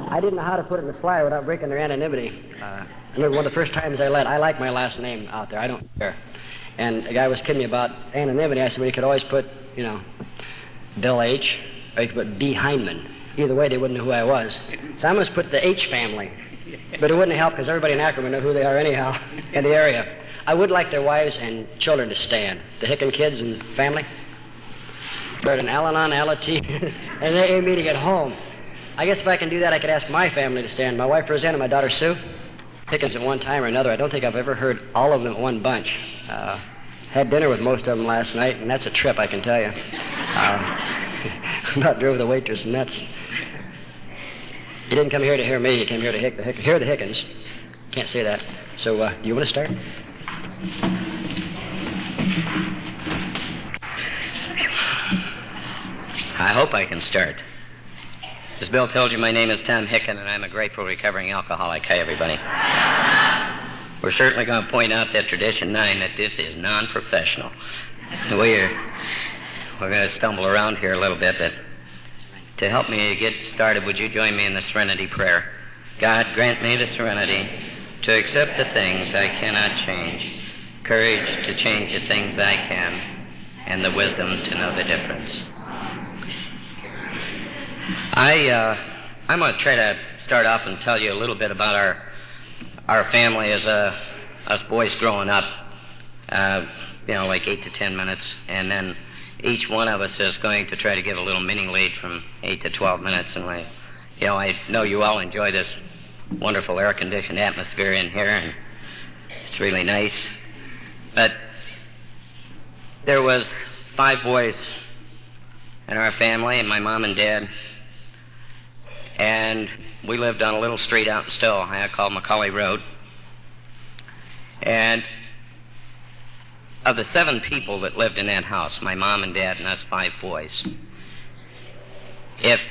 I didn't know how to put it in the flyer without breaking their anonymity. I remember one of the first times I like my last name out there. I don't care. And the guy was kidding me about anonymity. I said, well, you could always put, Bill H., or you could put B. Heinman. Either way, they wouldn't know who I was. So I must put the H family. But it wouldn't help because everybody in Akron would know who they are anyhow in the area. I would like their wives and children to stand. The Hicken kids and family. But an Al-Anon, Al-T, and they aim me to get home. I guess if I can do that, I could ask my family to stand. My wife Roseanne and my daughter Sue. Hickens at one time or another. I don't think I've ever heard all of them at one bunch. Had dinner with most of them last night, and that's a trip, I can tell you. About drove the waitress nuts. You didn't come here to hear me. You came here to hear the Hickens. Can't say that. So, do you want to start? I hope I can start. As Bill told you, my name is Tom Hicken, and I'm a grateful recovering alcoholic. Hi, everybody. We're certainly going to point out that Tradition 9 that this is non-professional. We're going to stumble around here a little bit, but to help me get started, would you join me in the Serenity Prayer? God, grant me the serenity to accept the things I cannot change, courage to change the things I can, and the wisdom to know the difference. I'm going to try to start off and tell you a little bit about our family as us boys growing up, like 8 to 10 minutes, and then each one of us is going to try to give a little mini lead from 8 to 12 minutes. And I know you all enjoy this wonderful air-conditioned atmosphere in here, and it's really nice. But there was 5 boys in our family, and my mom and dad. And we lived on a little street out in Stowe, Ohio, called Macaulay Road. And of the 7 people that lived in that house, my mom and dad and us 5 boys, if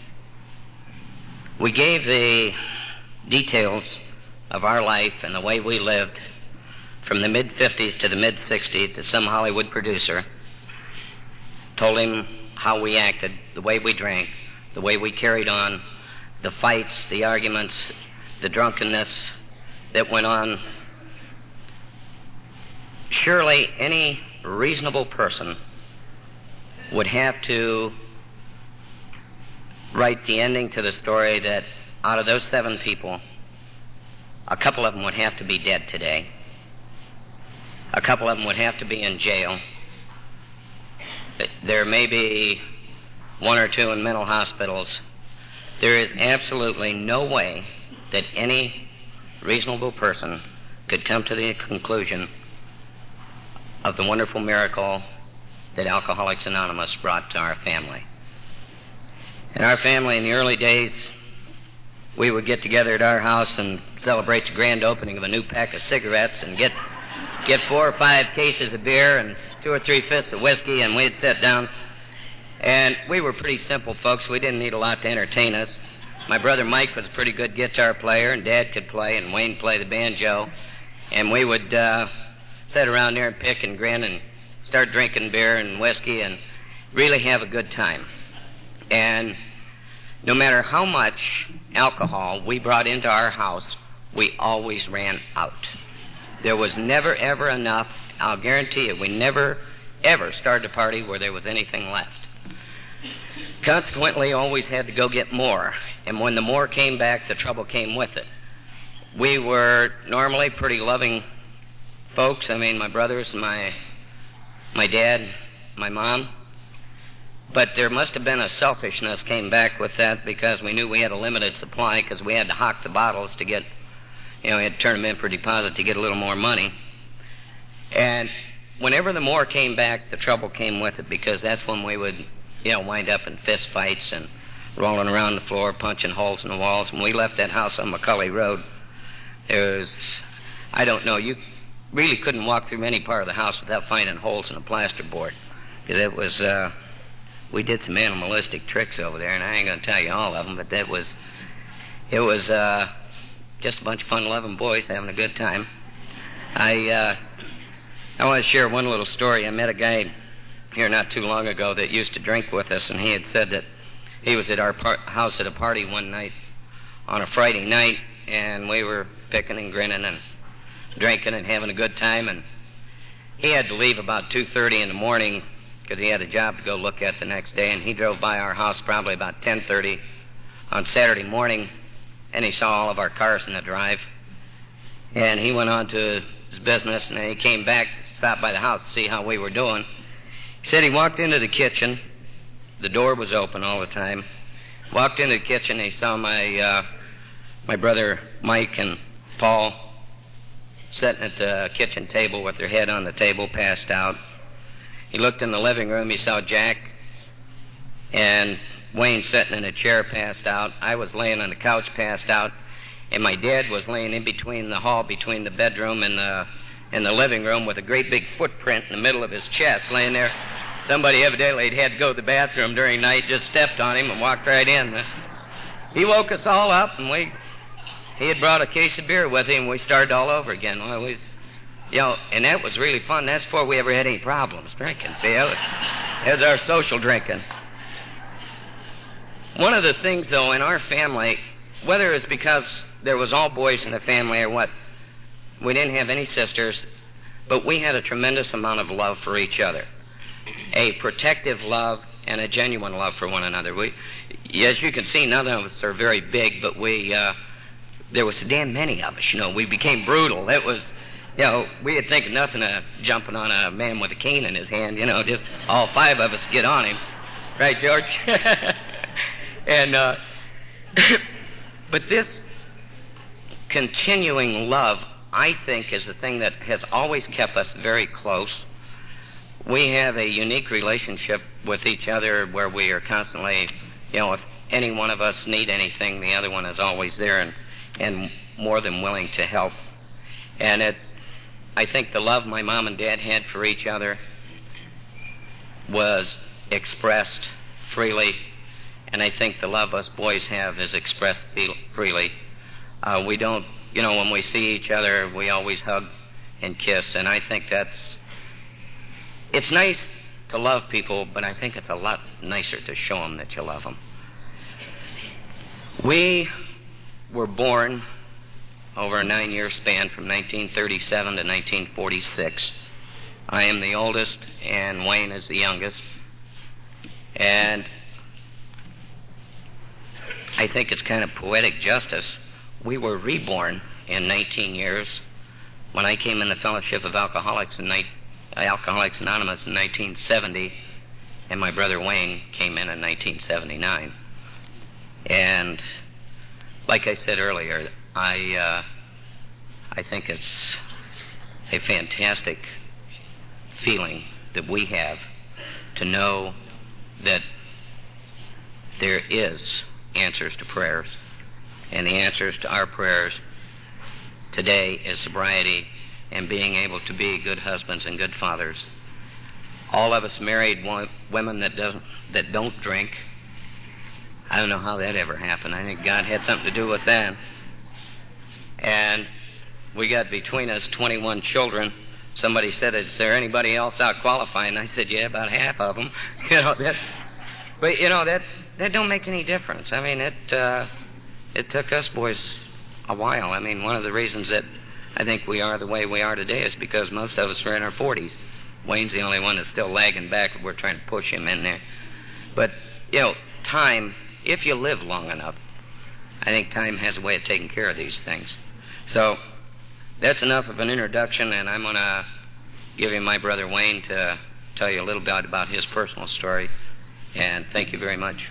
we gave the details of our life and the way we lived from the mid-50s to the mid-60s to some Hollywood producer, told him how we acted, the way we drank, the way we carried on, the fights, the arguments, the drunkenness that went on, surely any reasonable person would have to write the ending to the story that out of those 7 people, a couple of them would have to be dead today. A couple of them would have to be in jail. There may be 1 or 2 in mental hospitals. There is absolutely no way that any reasonable person could come to the conclusion of the wonderful miracle that Alcoholics Anonymous brought to our family. In our family, in the early days, we would get together at our house and celebrate the grand opening of a new pack of cigarettes and get 4 or 5 cases of beer and 2 or 3 fifths of whiskey, and we'd sit down. And we were pretty simple folks. We didn't need a lot to entertain us. My brother Mike was a pretty good guitar player, and Dad could play, and Wayne played the banjo. And we would sit around there and pick and grin and start drinking beer and whiskey and really have a good time. And no matter how much alcohol we brought into our house, we always ran out. There was never, ever enough. I'll guarantee you, we never, ever started a party where there was anything left. Consequently, always had to go get more. And when the more came back, the trouble came with it. We were normally pretty loving folks. I mean, my brothers, my dad, my mom. But there must have been a selfishness came back with that because we knew we had a limited supply because we had to hawk the bottles to get, we had to turn them in for deposit to get a little more money. And whenever the more came back, the trouble came with it because that's when we would wind up in fist fights and rolling around the floor, punching holes in the walls. When we left that house on Macaulay Road, there was, I don't know, you really couldn't walk through any part of the house without finding holes in a plasterboard. Because it was, we did some animalistic tricks over there, and I ain't going to tell you all of them, but it was just a bunch of fun-loving boys having a good time. I want to share one little story. I met a guy here not too long ago that used to drink with us, and he had said that he was at our house at a party one night on a Friday night, and we were picking and grinning and drinking and having a good time, and he had to leave about 2:30 in the morning because he had a job to go look at the next day, and he drove by our house probably about 10:30 on Saturday morning, and he saw all of our cars in the drive, and he went on to his business, and then he came back, stopped by the house to see how we were doing. He said he walked into the kitchen. The door was open all the time. Walked into the kitchen, and he saw my brother Mike and Paul sitting at the kitchen table with their head on the table, passed out. He looked in the living room. He saw Jack and Wayne sitting in a chair, passed out. I was laying on the couch, passed out. And my dad was laying in between the hall, between the bedroom and the living room, with a great big footprint in the middle of his chest, laying there. Somebody evidently had to go to the bathroom during the night, just stepped on him and walked right in. He woke us all up, and he had brought a case of beer with him. We started all over again. And that was really fun. That's before we ever had any problems drinking. See, that was our social drinking. One of the things, though, in our family, whether it's because there was all boys in the family or what, we didn't have any sisters, but we had a tremendous amount of love for each other. A protective love and a genuine love for one another. As you can see, none of us are very big, but there was so damn many of us, We became brutal. It was, we'd think nothing of jumping on a man with a cane in his hand, just all five of us get on him. Right, George? And, but this continuing love, I think, is the thing that has always kept us very close. We have a unique relationship with each other where we are constantly, if any one of us need anything, the other one is always there and more than willing to help. And I think the love my mom and dad had for each other was expressed freely, and I think the love us boys have is expressed freely. We don't, when we see each other, we always hug and kiss, and I think it's nice to love people, but I think it's a lot nicer to show them that you love them. We were born over a 9-year span from 1937 to 1946. I am the oldest, and Wayne is the youngest. And I think it's kind of poetic justice. We were reborn in 19 years. When I came in the Fellowship of Alcoholics Alcoholics Anonymous in 1970, and my brother Wayne came in 1979. And like I said earlier, I think it's a fantastic feeling that we have to know that there is answers to prayers, and the answers to our prayers today is sobriety and being able to be good husbands and good fathers. All of us married women that don't drink. I don't know how that ever happened. I think God had something to do with that. And we got between us 21 children. Somebody said, "Is there anybody else out qualifying?" I said, "Yeah, about half of them." That don't make any difference. I mean, it took us boys a while. I mean, one of the reasons that I think we are the way we are today is because most of us are in our 40s. Wayne's the only one that's still lagging back. We're trying to push him in there. But, time, if you live long enough, I think time has a way of taking care of these things. So that's enough of an introduction, and I'm going to give you my brother Wayne to tell you a little bit about his personal story. And thank you very much.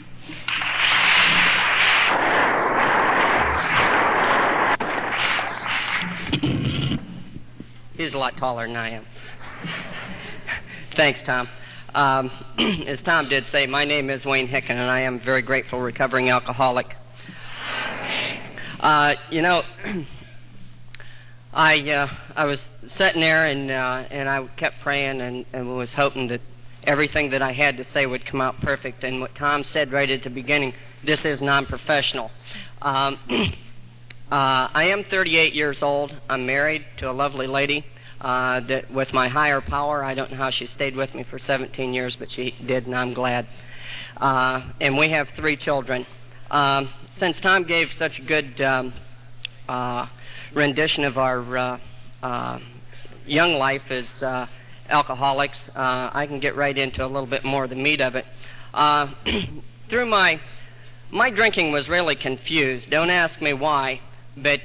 He's a lot taller than I am. Thanks, Tom. As Tom did say, my name is Wayne Hicken, and I am a very grateful recovering alcoholic. I was sitting there and I kept praying and was hoping that everything that I had to say would come out perfect. And what Tom said right at the beginning, this is non-professional. I am 38 years old. I'm married to a lovely lady that, with my higher power, I don't know how she stayed with me for 17 years, but she did, and I'm glad. And we have 3 children. Since Tom gave such a good rendition of our young life as alcoholics, I can get right into a little bit more of the meat of it. Through my drinking was really confused. Don't ask me why, but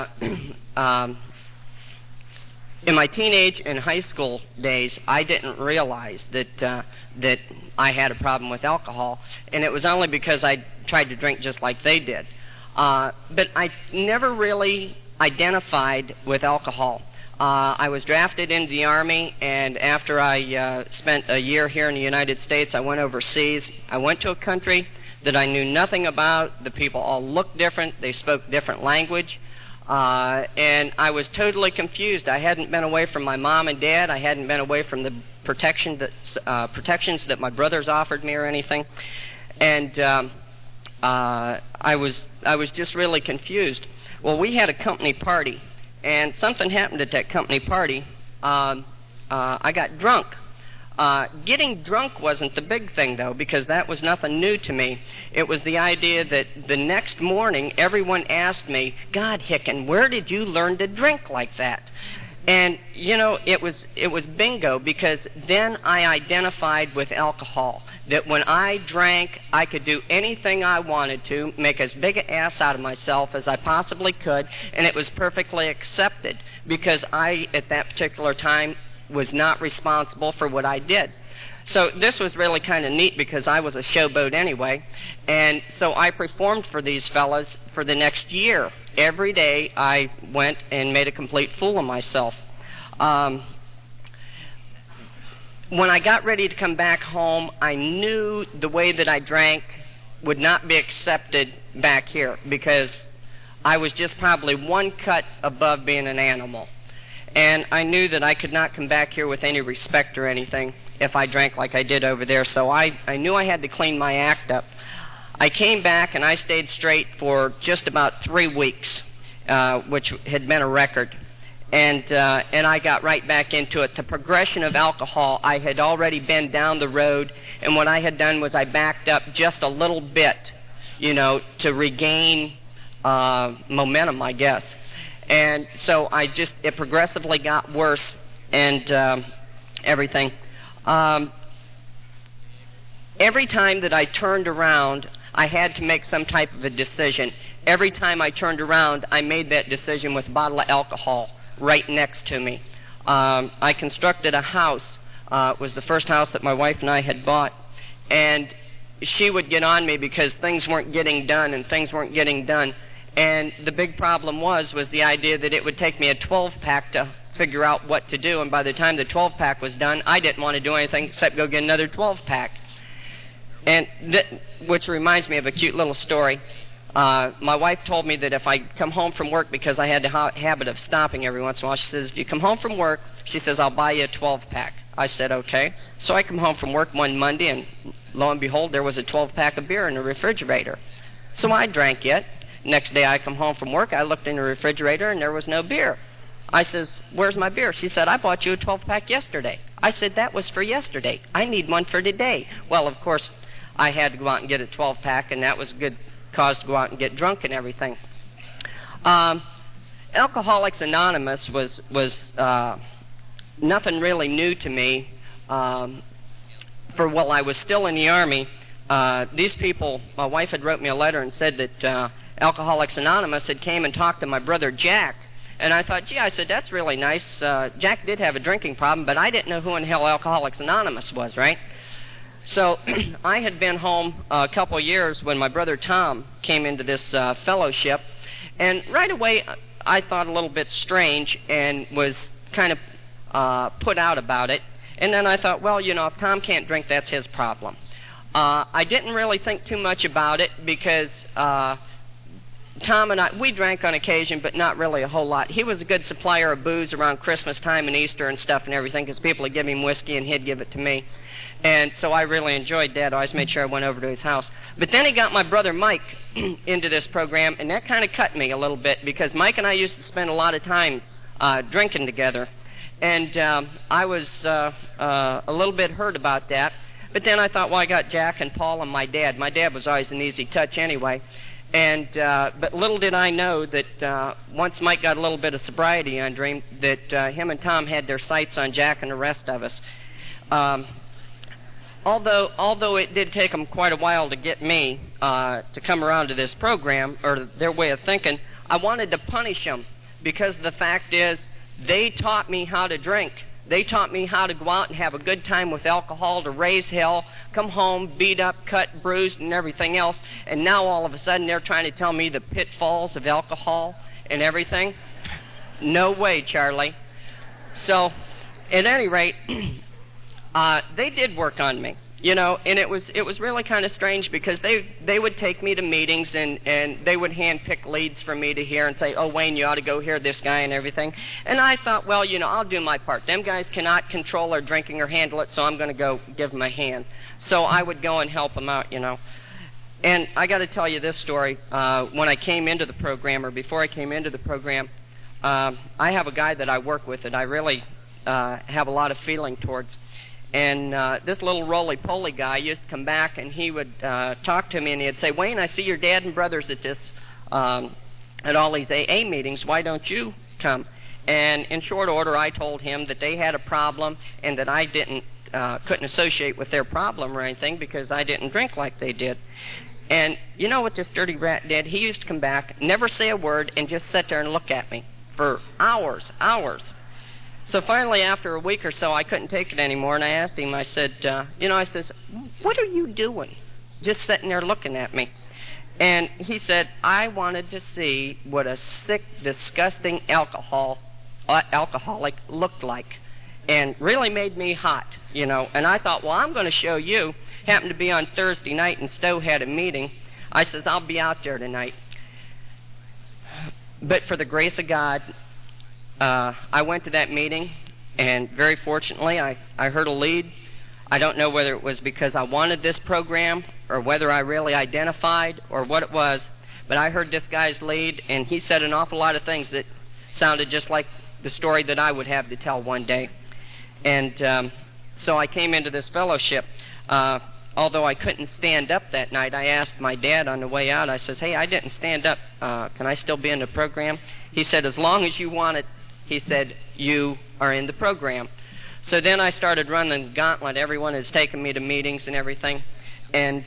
in my teenage and high school days, I didn't realize that I had a problem with alcohol, and it was only because I tried to drink just like they did. But I never really identified with alcohol. I was drafted into the Army, and after I spent a year here in the United States, I went overseas. I went to a country that I knew nothing about. The people all looked different. They spoke different language. And I was totally confused. I hadn't been away from my mom and dad. I hadn't been away from the protections that my brothers offered me or anything. And I was just really confused. Well, we had a company party, and something happened at that company party. I got drunk. Getting drunk wasn't the big thing, though, because that was nothing new to me. It was the idea that the next morning everyone asked me, God, Hicken, where did you learn to drink like that? And, you know, it was bingo, because then I identified with alcohol, that when I drank, I could do anything I wanted to, make as big an ass out of myself as I possibly could, and it was perfectly accepted, because I, at that particular time, was not responsible for what I did. So this was really kind of neat, because I was a showboat anyway, and so I performed for these fellas for the next year. Every day I went and made a complete fool of myself. When I got ready to come back home, I knew the way that I drank would not be accepted back here, because I was just probably one cut above being an animal. And I knew that I could not come back here with any respect or anything if I drank like I did over there, so I knew I had to clean my act up. I came back and I stayed straight for just about 3 weeks, which had been a record. And I got right back into it. The progression of alcohol, I had already been down the road, and what I had done was I backed up just a little bit, you know, to regain momentum, I guess. And so it progressively got worse and everything. Every time that I turned around, I had to make some type of a decision. Every time I turned around, I made that decision with a bottle of alcohol right next to me. I constructed a house. It was the first house that my wife and I had bought. And she would get on me because things weren't getting done and things weren't getting done. And the big problem was the idea that it would take me a 12-pack to figure out what to do. And by the time the 12-pack was done, I didn't want to do anything except go get another 12-pack. And which reminds me of a cute little story. My wife told me that if I come home from work, because I had the habit of stopping every once in a while, she says, if you come home from work, she says, I'll buy you a 12-pack. I said, okay. So I come home from work one Monday, and lo and behold, there was a 12-pack of beer in the refrigerator. So I drank it. Next day I come home from work, I looked in the refrigerator, and there was no beer. I says, where's my beer? She said, I bought you a 12-pack yesterday. I said, that was for yesterday. I need one for today. Well, of course, I had to go out and get a 12-pack, and that was a good cause to go out and get drunk and everything. Alcoholics Anonymous was nothing really new to me. While I was still in the Army, these people, my wife had wrote me a letter and said that Alcoholics Anonymous had came and talked to my brother Jack. And I thought, gee, I said, that's really nice. Jack did have a drinking problem, but I didn't know who in hell Alcoholics Anonymous was, right? So I had been home a couple years when my brother Tom came into this fellowship. And right away, I thought a little bit strange and was kind of put out about it. And then I thought, well, you know, if Tom can't drink, that's his problem. I didn't really think too much about it because Tom and I, we drank on occasion, but not really a whole lot. He was a good supplier of booze around Christmas time and Easter and stuff and everything, because people would give him whiskey and he'd give it to me. And so I really enjoyed that. I always made sure I went over to his house. But then he got my brother Mike into this program, and that kind of cut me a little bit, because Mike and I used to spend a lot of time drinking together. And I was a little bit hurt about that. But then I thought, well, I got Jack and Paul and my dad. My dad was always an easy touch anyway. And but little did I know that once Mike got a little bit of sobriety under him, that him and Tom had their sights on Jack and the rest of us. Although it did take them quite a while to get me to come around to this program, or their way of thinking, I wanted to punish them because the fact is they taught me how to drink. They taught me how to go out and have a good time with alcohol, to raise hell, come home, beat up, cut, bruised, and everything else. And now all of a sudden they're trying to tell me the pitfalls of alcohol and everything. No way, Charlie. So, at any rate, they did work on me. You know, and it was really kind of strange because they would take me to meetings and they would handpick leads for me to hear and say, oh, Wayne, you ought to go hear this guy and everything. And I thought, well, you know, I'll do my part. Them guys cannot control their drinking or handle it, so I'm going to go give them a hand. So I would go and help them out, you know. And I got to tell you this story. When I came into the program, or before I came into the program, I have a guy that I work with that I really have a lot of feeling towards. And this little roly-poly guy used to come back, and he would talk to me, and he'd say, Wayne, I see your dad and brothers at this, at all these AA meetings. Why don't you come? And in short order, I told him that they had a problem and that I couldn't associate with their problem or anything because I didn't drink like they did. And you know what this dirty rat did? He used to come back, never say a word, and just sit there and look at me for hours. So finally, after a week or so, I couldn't take it anymore, and I asked him, I said, I says, what are you doing? Just sitting there looking at me. And he said, I wanted to see what a sick, disgusting alcoholic looked like, and really made me hot, you know. And I thought, well, I'm going to show you. Happened to be on Thursday night, and Stowe had a meeting. I says, I'll be out there tonight. But for the grace of God, I went to that meeting, and very fortunately, I heard a lead. I don't know whether it was because I wanted this program or whether I really identified or what it was, but I heard this guy's lead, and he said an awful lot of things that sounded just like the story that I would have to tell one day. And so I came into this fellowship. Although I couldn't stand up that night, I asked my dad on the way out, I says, hey, I didn't stand up. Can I still be in the program? He said, as long as you want it, he said, you are in the program. So then I started running the gauntlet. Everyone has taken me to meetings and everything. And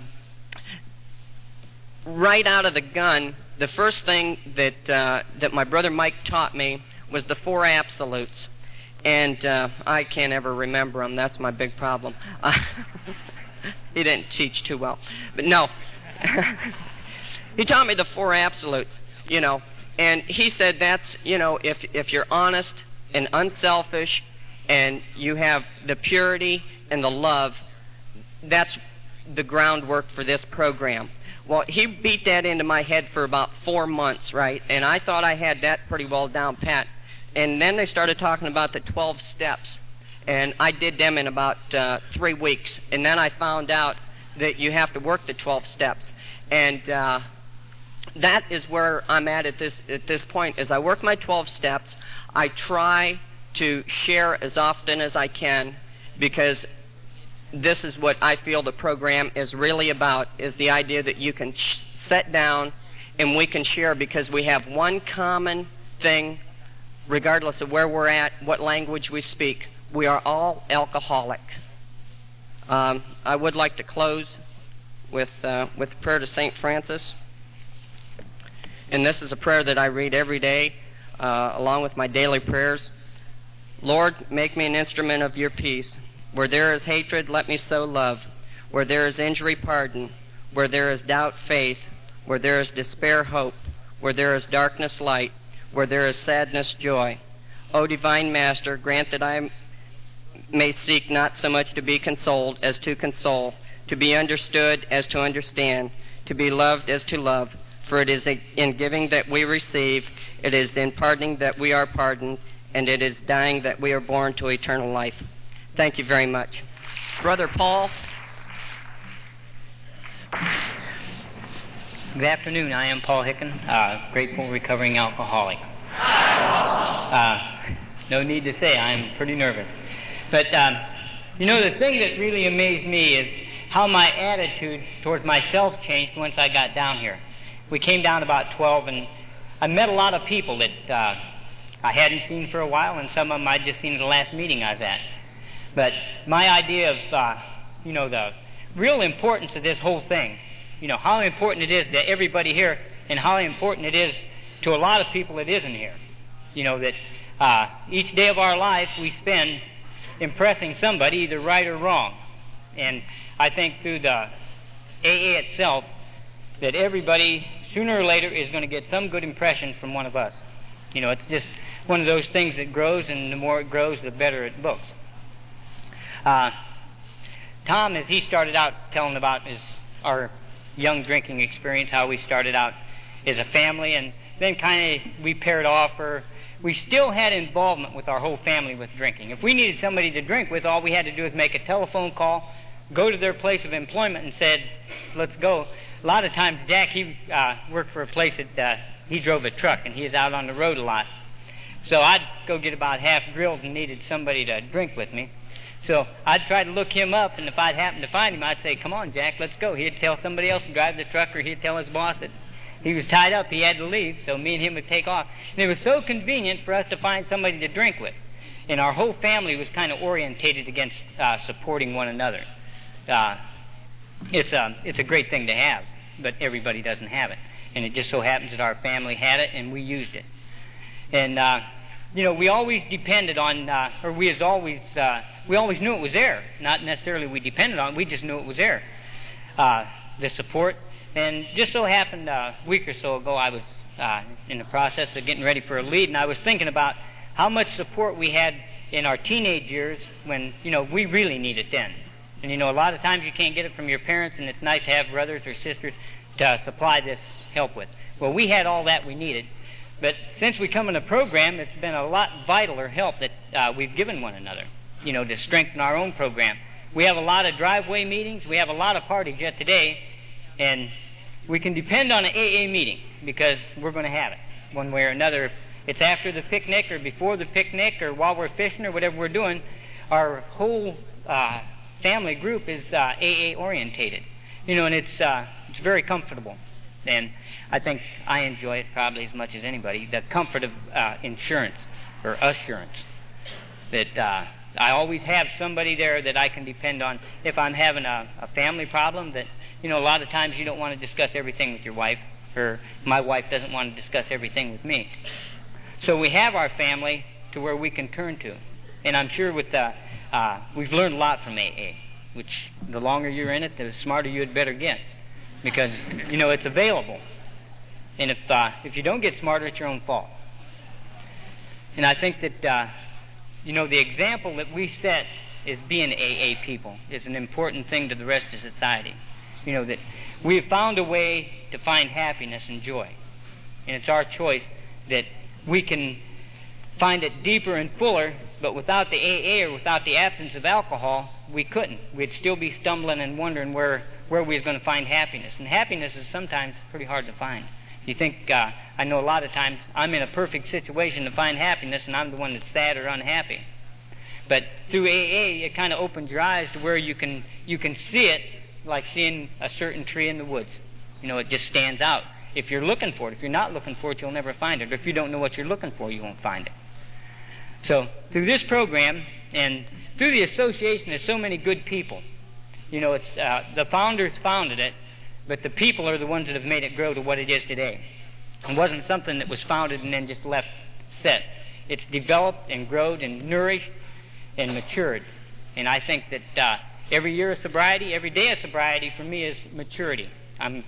right out of the gun, the first thing that my brother Mike taught me was the 4 absolutes. And I can't ever remember them. That's my big problem. He didn't teach too well. But no. He taught me the 4 absolutes, you know. And he said that's, you know, if you're honest and unselfish and you have the purity and the love, that's the groundwork for this program. Well, he beat that into my head for about 4 months, right? And I thought I had that pretty well down pat. And then they started talking about the 12 steps. And I did them in about 3 weeks. And then I found out that you have to work the 12 steps. And that is where I'm at this point. As I work my 12 steps, I try to share as often as I can, because this is what I feel the program is really about, is the idea that you can sit down and we can share, because we have one common thing, regardless of where we're at, what language we speak. We are all alcoholic. I would like to close with prayer to St. Francis. And this is a prayer that I read every day, along with my daily prayers. Lord, make me an instrument of your peace. Where there is hatred, let me sow love. Where there is injury, pardon. Where there is doubt, faith. Where there is despair, hope. Where there is darkness, light. Where there is sadness, joy. O divine Master, grant that I may seek not so much to be consoled as to console, to be understood as to understand, to be loved as to love. For it is in giving that we receive, it is in pardoning that we are pardoned, and it is dying that we are born to eternal life. Thank you very much. Brother Paul. Good afternoon. I am Paul Hicken, grateful recovering alcoholic. No need to say, I'm pretty nervous. But You know, the thing that really amazed me is how my attitude towards myself changed once I got down here. We came down about 12, and I met a lot of people that I hadn't seen for a while, and some of them I'd just seen at the last meeting I was at. But my idea of, the real importance of this whole thing, how important it is to everybody here and how important it is to a lot of people that isn't here. That each day of our life we spend impressing somebody, either right or wrong. And I think through the AA itself, that everybody, sooner or later, is going to get some good impression from one of us. It's just one of those things that grows, and the more it grows, the better it looks. Tom, as he started out telling about our young drinking experience, how we started out as a family, and then kind of we paired off, or we still had involvement with our whole family with drinking. If we needed somebody to drink with, all we had to do was make a telephone call, go to their place of employment and said, let's go. A lot of times Jack, he worked for a place that he drove a truck, and he was out on the road a lot. So I'd go get about half drilled and needed somebody to drink with me. So I'd try to look him up, and if I'd happen to find him, I'd say, come on, Jack, let's go. He'd tell somebody else to drive the truck, or he'd tell his boss that he was tied up, he had to leave, so me and him would take off. And it was so convenient for us to find somebody to drink with. And our whole family was kind of orientated against supporting one another. It's a great thing to have, but everybody doesn't have it. And it just so happens that our family had it, and we used it. And, we always depended on, we always knew it was there. Not necessarily we depended on it, we just knew it was there. The support. And just so happened a week or so ago, I was in the process of getting ready for a lead, and I was thinking about how much support we had in our teenage years when, we really needed it then. And, a lot of times you can't get it from your parents, and it's nice to have brothers or sisters to supply this help with. Well, we had all that we needed. But since we come in a program, it's been a lot vitaler help that we've given one another, to strengthen our own program. We have a lot of driveway meetings. We have a lot of parties yet today. And we can depend on an AA meeting because we're going to have it one way or another. It's after the picnic or before the picnic or while we're fishing or whatever we're doing. Our whole family group is AA orientated, and it's very comfortable. And I think I enjoy it probably as much as anybody, the comfort of insurance or assurance that I always have somebody there that I can depend on. If I'm having a family problem that, a lot of times you don't want to discuss everything with your wife, or my wife doesn't want to discuss everything with me. So we have our family to where we can turn to. And I'm sure with we've learned a lot from AA, which the longer you're in it, the smarter you had better get. Because, it's available. And if you don't get smarter, it's your own fault. And I think that, the example that we set as being AA people is an important thing to the rest of society. That we have found a way to find happiness and joy. And it's our choice that we can find it deeper and fuller, but without the AA or without the absence of alcohol, we couldn't. We'd still be stumbling and wondering where we was going to find happiness. And happiness is sometimes pretty hard to find. You think, I know a lot of times I'm in a perfect situation to find happiness, and I'm the one that's sad or unhappy. But through AA, it kind of opens your eyes to where you can see it like seeing a certain tree in the woods. It just stands out. If you're looking for it, if you're not looking for it, you'll never find it. Or if you don't know what you're looking for, you won't find it. So through this program and through the association, there's so many good people. It's the founders founded it, but the people are the ones that have made it grow to what it is today. It wasn't something that was founded and then just left set. It's developed and grown and nourished and matured. And I think that every year of sobriety, every day of sobriety for me is maturity. I'm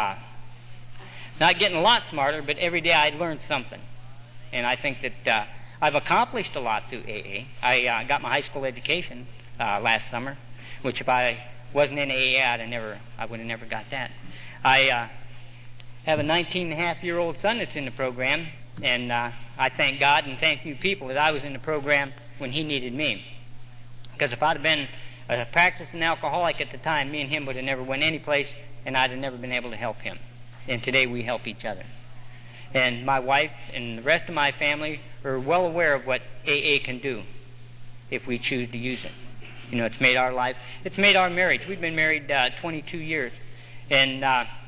not getting a lot smarter, but every day I learn something. And I think that I've accomplished a lot through AA. I got my high school education last summer, which if I wasn't in AA, I would have never got that. I have a 19-and-a-half-year-old son that's in the program, and I thank God and thank you people that I was in the program when he needed me. Because if I'd have been a practicing alcoholic at the time, me and him would have never went any place, and I'd have never been able to help him. And today we help each other. And my wife and the rest of my family are well aware of what AA can do if we choose to use it. You know, it's made our life, it's made our marriage. We've been married 22 years. And,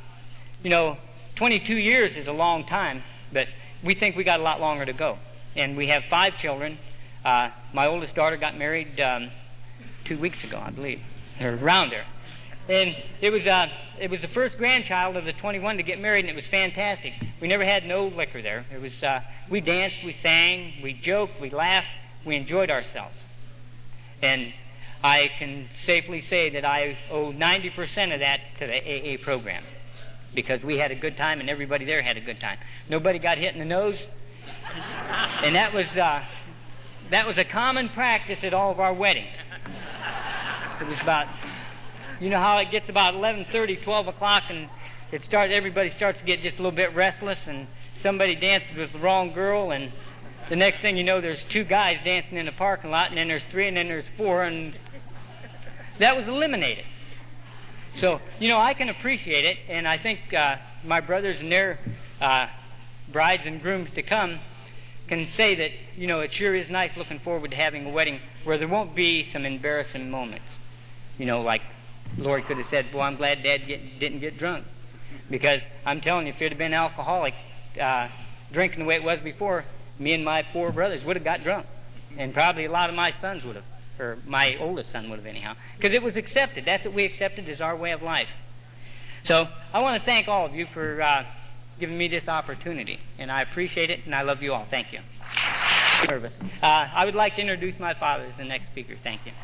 22 years is a long time, but we think we got a lot longer to go. And we have 5 children. My oldest daughter got married 2 weeks ago, I believe, or around there. And it was the first grandchild of the 21 to get married, and it was fantastic. We never had no liquor there. It was we danced, we sang, we joked, we laughed, we enjoyed ourselves. And I can safely say that I owe 90% of that to the AA program, because we had a good time and everybody there had a good time. Nobody got hit in the nose, and that was a common practice at all of our weddings. It was about, you know how it gets about 11:30, 12 o'clock, and everybody starts to get just a little bit restless, and somebody dances with the wrong girl, and the next thing you know, there's 2 guys dancing in the parking lot, and then there's 3, and then there's 4, and that was eliminated. So, I can appreciate it, and I think my brothers and their brides and grooms to come can say that, it sure is nice looking forward to having a wedding where there won't be some embarrassing moments. Like Lori could have said, well, I'm glad Dad didn't get drunk. Because I'm telling you, if it had been alcoholic drinking the way it was before, me and my 4 brothers would have got drunk. And probably a lot of my sons would have, or my oldest son would have anyhow. Because it was accepted. That's what we accepted as our way of life. So I want to thank all of you for giving me this opportunity. And I appreciate it, and I love you all. Thank you. I would like to introduce my father as the next speaker. Thank you.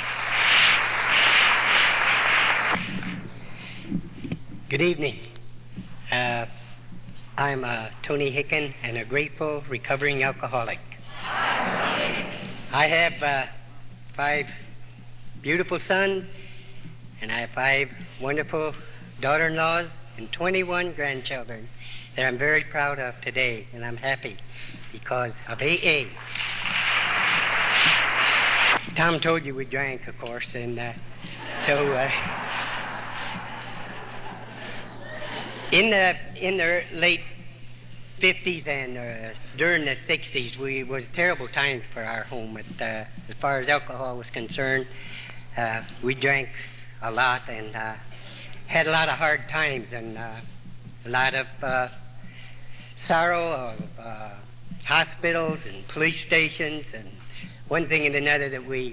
Good evening. I'm Tony Hicken and a grateful recovering alcoholic. I have 5 beautiful sons, and I have 5 wonderful daughter-in-laws and 21 grandchildren that I'm very proud of today, and I'm happy because of AA. Tom told you we drank, of course, and in the late 50s and during the 60s, we was terrible times for our home. As far as alcohol was concerned, we drank a lot and had a lot of hard times and a lot of sorrow of hospitals and police stations and one thing and another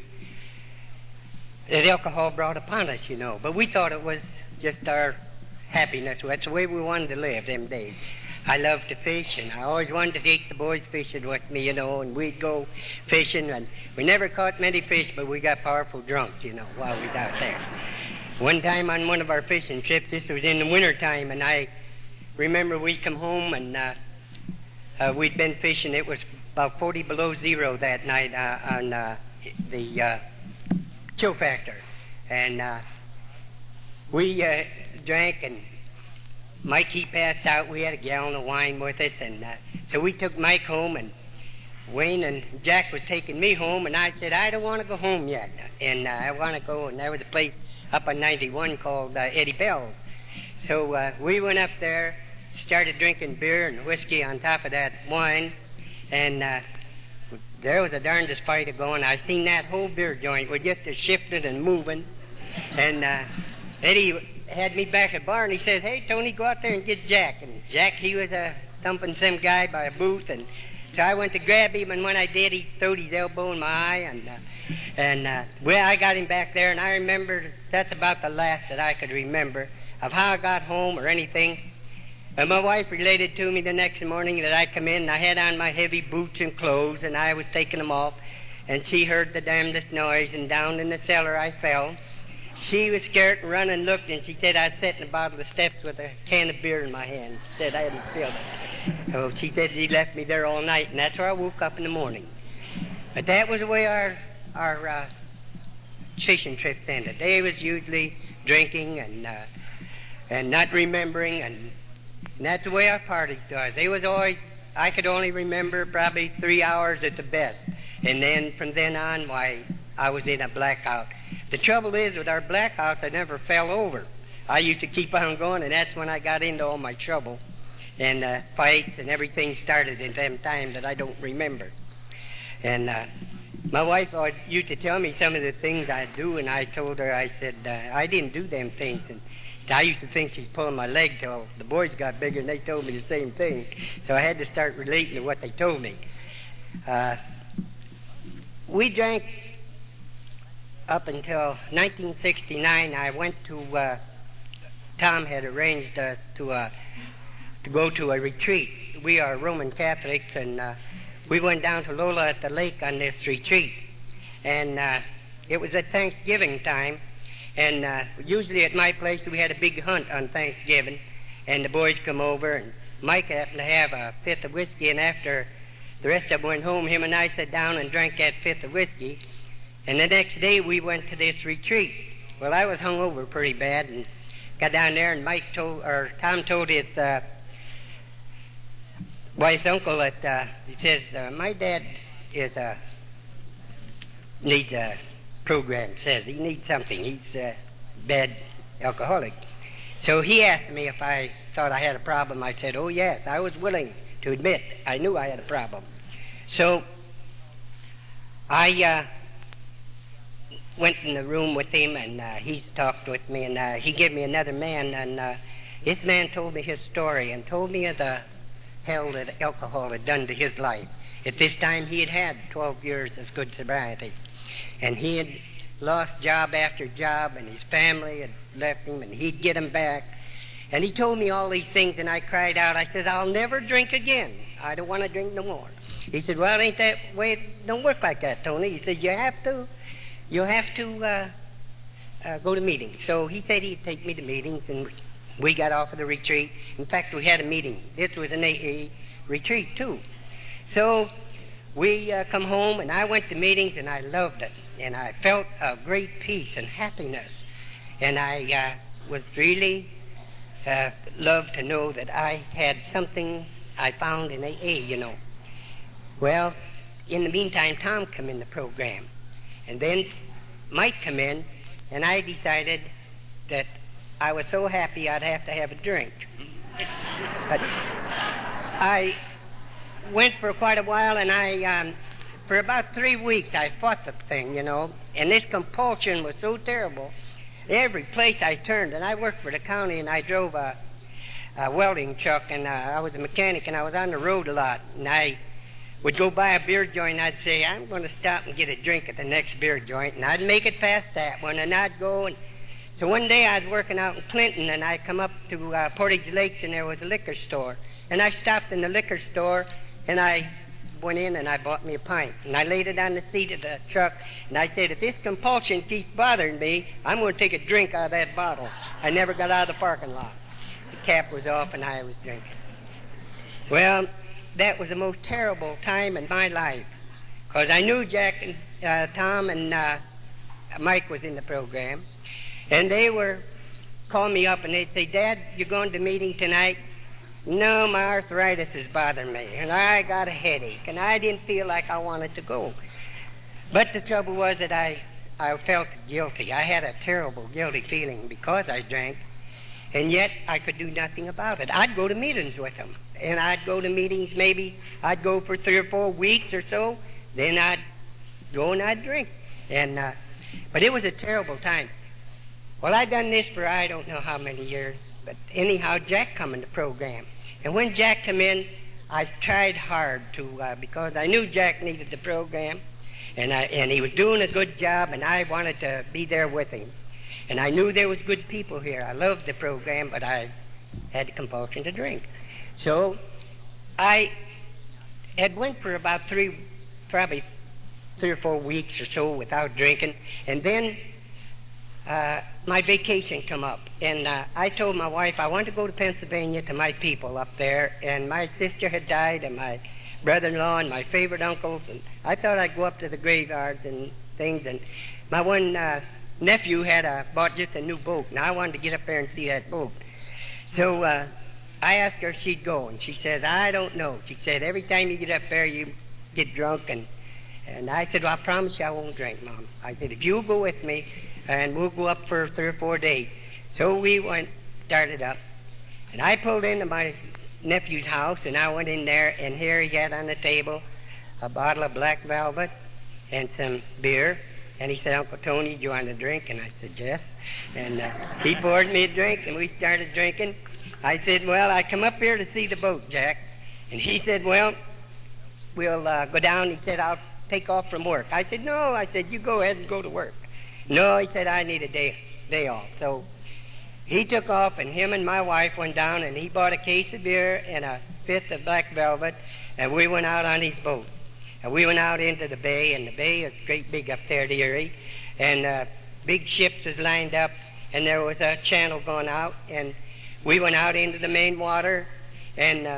that alcohol brought upon us, But we thought it was just our happiness. That's the way we wanted to live them days. I loved to fish, and I always wanted to take the boys fishing with me, and we'd go fishing, and we never caught many fish, but we got powerful drunk, while we was out there. One time on one of our fishing trips, this was in the winter time, and I remember we'd come home, and we'd been fishing. It was about 40 below zero that night on the chill factor, and we drank, and Mike, he passed out. We had a gallon of wine with us, and so we took Mike home, and Wayne and Jack was taking me home, and I said, I don't want to go home yet, and I want to go, and there was a place up on 91 called Eddie Bell. So we went up there, started drinking beer and whiskey on top of that wine, and there was the darndest fight going. I seen that whole beer joint was just shifting and moving, and Eddie had me back at the bar, and he says, hey, Tony, go out there and get Jack. And Jack, he was thumping some guy by a booth, and so I went to grab him, and when I did, he throwed his elbow in my eye, and I got him back there, and I remember that's about the last that I could remember of how I got home or anything. And my wife related to me the next morning that I come in, and I had on my heavy boots and clothes, and I was taking them off, and she heard the damnedest noise, and down in the cellar I fell. She was scared and ran and looked, and she said I was sitting at the bottom of the steps with a can of beer in my hand. She said I hadn't filled it. So she said she left me there all night, and that's where I woke up in the morning. But that was the way our fishing trips ended. They was usually drinking and not remembering, and that's the way our parties was. They was always, I could only remember probably 3 hours at the best, and then from then on, why, I was in a blackout. The trouble is, with our blackouts, I never fell over. I used to keep on going, and that's when I got into all my trouble. And fights and everything started in them times that I don't remember. And My wife used to tell me some of the things I do, and I told her, I said, I didn't do them things. And I used to think she's pulling my leg till the boys got bigger, and they told me the same thing. So I had to start relating to what they told me. We drank up until 1969. I went to, Tom had arranged to go to a retreat. We are Roman Catholics, and we went down to Lola at the lake on this retreat. And it was at Thanksgiving time. And usually at my place we had a big hunt on Thanksgiving. And the boys come over, and Mike happened to have a fifth of whiskey. And after the rest of them went home, him and I sat down and drank that fifth of whiskey. And the next day we went to this retreat. Well, I was hung over pretty bad and got down there, and Tom told his wife's uncle that he says, my dad needs a program, says he needs something. He's a bad alcoholic. So he asked me if I thought I had a problem. I said, oh, yes. I was willing to admit I knew I had a problem. So I went in the room with him, and he talked with me, and he gave me another man, and this man told me his story and told me of the hell that alcohol had done to his life. At this time, he had had 12 years of good sobriety, and he had lost job after job, and his family had left him, and he'd get them back. And he told me all these things, and I cried out. I said, I'll never drink again. I don't want to drink no more. He said, well, ain't that way? It don't work like that, Tony. He said, you have to go to meetings. So he said he'd take me to meetings, and we got off of the retreat. In fact, we had a meeting. This was an AA retreat, too. So we come home, and I went to meetings, and I loved it. And I felt a great peace and happiness. And I was really loved to know that I had something I found in AA, you know. Well, in the meantime, Tom come in the program. And then Mike come in, and I decided that I was so happy I'd have to have a drink. But I went for quite a while, and for about 3 weeks, I fought the thing, you know. And this compulsion was so terrible. Every place I turned, and I worked for the county, and I drove a welding truck, and I was a mechanic, and I was on the road a lot. And I would go by a beer joint, and I'd say, I'm going to stop and get a drink at the next beer joint. And I'd make it past that one, and I'd go. And so one day I was working out in Clinton, and I come up to Portage Lakes, and there was a liquor store. And I stopped in the liquor store, and I went in, and I bought me a pint. And I laid it on the seat of the truck, and I said, if this compulsion keeps bothering me, I'm going to take a drink out of that bottle. I never got out of the parking lot. The cap was off, and I was drinking. Well, that was the most terrible time in my life, because I knew Jack and Tom and Mike was in the program, and they were calling me up, and they'd say, Dad, you going to the meeting tonight? No, my arthritis is bothering me, and I got a headache, and I didn't feel like I wanted to go. But the trouble was that I felt guilty. I had a terrible guilty feeling because I drank, and yet I could do nothing about it. I'd go to meetings with them, and I'd go to meetings, maybe I'd go for 3 or 4 weeks or so, then I'd go and I'd drink. But it was a terrible time. Well, I'd done this for I don't know how many years, but anyhow, Jack come in the program. And when Jack come in, I tried hard to, because I knew Jack needed the program, and he was doing a good job, and I wanted to be there with him. And I knew there was good people here. I loved the program, but I had the compulsion to drink. So I had went for about probably 3 or 4 weeks or so without drinking, and then my vacation come up, and I told my wife I wanted to go to Pennsylvania to my people up there, and my sister had died, and my brother-in-law and my favorite uncles, and I thought I'd go up to the graveyards and things, and my one nephew had bought just a new boat, and I wanted to get up there and see that boat. So I asked her if she'd go, and she said, I don't know. She said, every time you get up there, you get drunk, and I said, well, I promise you I won't drink, Mom. I said, if you'll go with me, and we'll go up for 3 or 4 days. So we started up, and I pulled into my nephew's house, and I went in there, and here he had on the table a bottle of black velvet and some beer. And he said, Uncle Tony, do you want a drink? And I said, yes. And he poured me a drink, and we started drinking. I said, well, I come up here to see the boat, Jack. And he said, well, we'll go down. He said, I'll take off from work. I said, no. I said, you go ahead and go to work. No, he said, I need a day off. So he took off, and him and my wife went down, and he bought a case of beer and a fifth of black velvet, and we went out on his boat. And we went out into the bay, and the bay is great big up there, the Erie, and big ships was lined up, and there was a channel going out, and we went out into the main water, and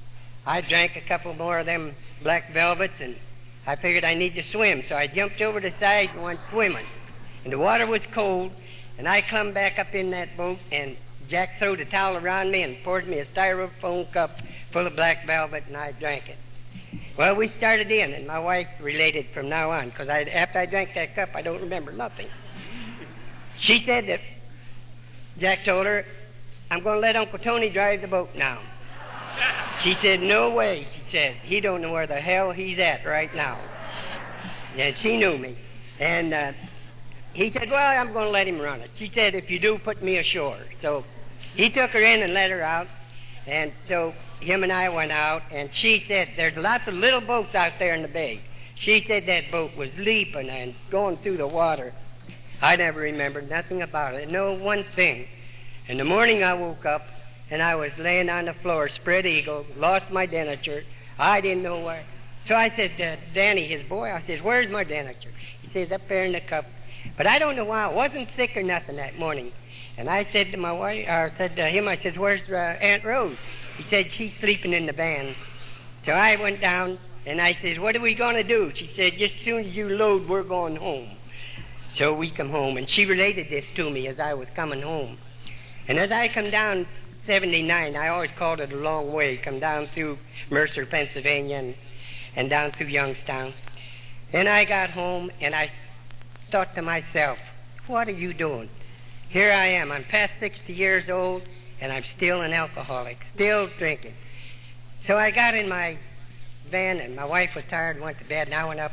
I drank a couple more of them black velvets, and I figured I need to swim, so I jumped over the side and went swimming. And the water was cold, and I clumb back up in that boat, and Jack threw a towel around me and poured me a styrofoam cup full of black velvet, and I drank it. Well, we started in, and my wife related from now on, because after I drank that cup, I don't remember nothing. She said that Jack told her, I'm going to let Uncle Tony drive the boat now. She said, no way, she said. He don't know where the hell he's at right now. And she knew me. And he said, well, I'm going to let him run it. She said, if you do, put me ashore. So he took her in and let her out. And so him and I went out, and she said, there's lots of little boats out there in the bay. She said that boat was leaping and going through the water. I never remembered nothing about it, no one thing. In the morning I woke up, and I was laying on the floor, spread eagle, lost my dentures. I didn't know where. So I said, Danny, his boy, I said, where's my dentures? He says, up there in the cup. But I don't know why. I wasn't sick or nothing that morning. And I said to my wife, or said to him, I said, where's Aunt Rose? He said, she's sleeping in the van. So I went down, and I said, what are we going to do? She said, just as soon as you load, we're going home. So we come home, and she related this to me as I was coming home. And as I come down 79, I always called it a long way, come down through Mercer, Pennsylvania, and down through Youngstown. And I got home, and I thought to myself, what are you doing? Here I am. I'm past 60 years old, and I'm still an alcoholic, still drinking. So I got in my van, and my wife was tired and went to bed, and I went up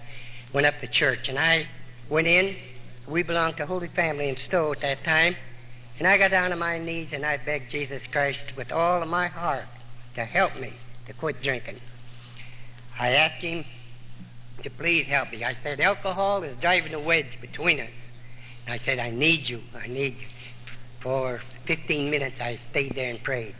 to church. And I went in. We belonged to Holy Family in Stowe at that time. And I got down on my knees, and I begged Jesus Christ with all of my heart to help me to quit drinking. I asked him to please help me. I said, alcohol is driving a wedge between us. I said, I need you. I need you. For 15 minutes, I stayed there and prayed.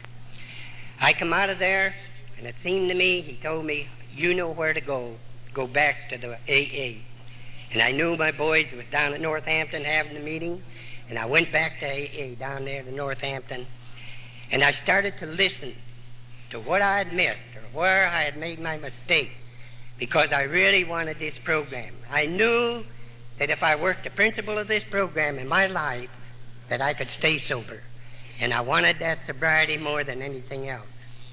I come out of there, and it seemed to me, he told me, you know where to go. Go back to the AA. And I knew my boys was down at Northampton having a meeting, and I went back to AA down there to Northampton, and I started to listen to what I had missed or where I had made my mistake, because I really wanted this program. I knew that if I worked the principle of this program in my life, that I could stay sober. And I wanted that sobriety more than anything else.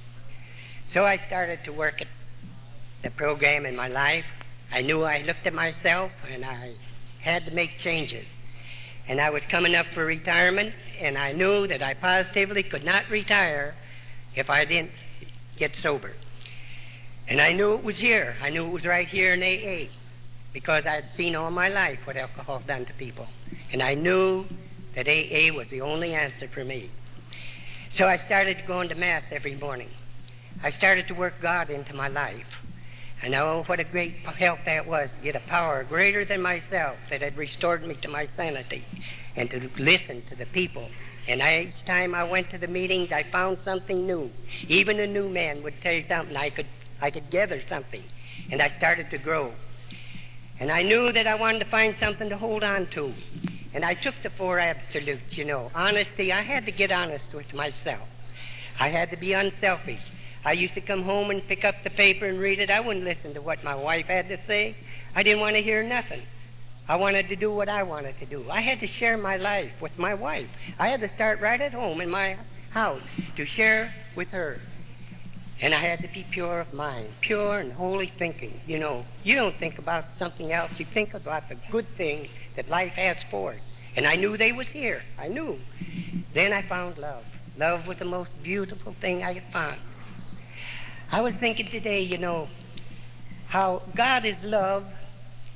So I started to work at the program in my life. I knew I looked at myself, and I had to make changes. And I was coming up for retirement, and I knew that I positively could not retire if I didn't get sober. And I knew it was here. I knew it was right here in AA, because I had seen all my life what alcohol done to people. And I knew that AA was the only answer for me. So I started going to Mass every morning. I started to work God into my life. And oh, what a great help that was to get a power greater than myself that had restored me to my sanity and to listen to the people. And each time I went to the meetings, I found something new. Even a new man would tell you something. I could gather something. And I started to grow. And I knew that I wanted to find something to hold on to. And I took the 4 absolutes, you know. Honesty, I had to get honest with myself. I had to be unselfish. I used to come home and pick up the paper and read it. I wouldn't listen to what my wife had to say. I didn't want to hear nothing. I wanted to do what I wanted to do. I had to share my life with my wife. I had to start right at home in my house to share with her. And I had to be pure of mind, pure and holy thinking. You know, you don't think about something else. You think about the good things that life has for it. And I knew they was here. I knew. Then I found love. Love was the most beautiful thing I had found. I was thinking today, you know, how God is love,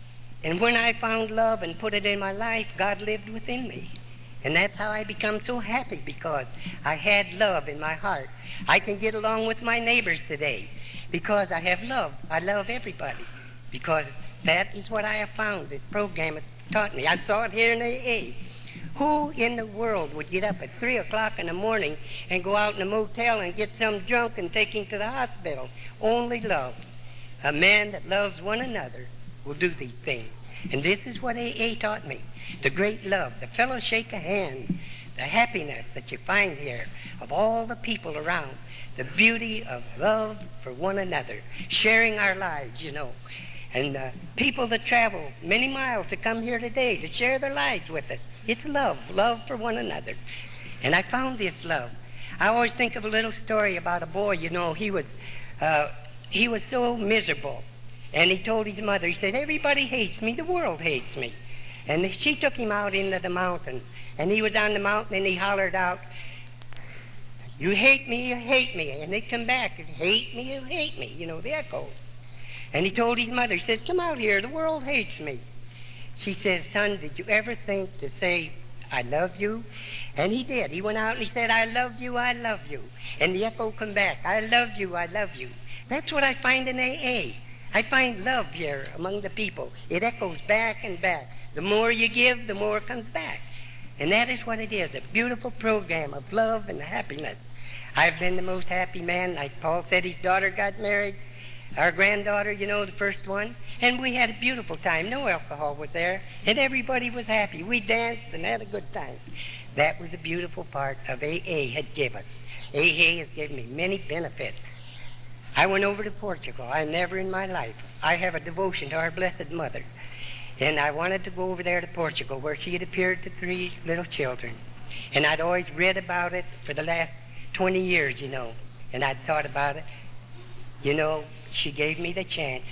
And when I found love and put it in my life, God lived within me. And that's how I become so happy, because I had love in my heart. I can get along with my neighbors today because I have love. I love everybody because that is what I have found. This program has taught me. I saw it here in AA. Who in the world would get up at 3 o'clock in the morning and go out in a motel and get some drunk and take him to the hospital? Only love. A man that loves one another will do these things. And this is what AA taught me. The great love, the fellow shake a hand, the happiness that you find here of all the people around, the beauty of love for one another, sharing our lives, you know. And people that travel many miles to come here today to share their lives with us. It's love for one another. And I found this love. I always think of a little story about a boy, you know, he was so miserable. And he told his mother, he said, everybody hates me, the world hates me. And she took him out into the mountain. And he was on the mountain and he hollered out, you hate me, you hate me. And they come back and hate me, you hate me. You know, the echo. And he told his mother, he said, come out here, the world hates me. She says, son, did you ever think to say, I love you? And he did. He went out and he said, I love you, I love you. And the echo come back, I love you, I love you. That's what I find in AA. I find love here among the people. It echoes back and back. The more you give, the more comes back. And that is what it is, a beautiful program of love and happiness. I've been the most happy man. Like Paul said, his daughter got married. Our granddaughter, you know, the first one. And we had a beautiful time. No alcohol was there. And everybody was happy. We danced and had a good time. That was the beautiful part of AA had given us. AA has given me many benefits. I went over to Portugal. I never in my life. I have a devotion to our Blessed Mother. And I wanted to go over there to Portugal where she had appeared to 3 little children. And I'd always read about it for the last 20 years, you know. And I'd thought about it. You know, she gave me the chance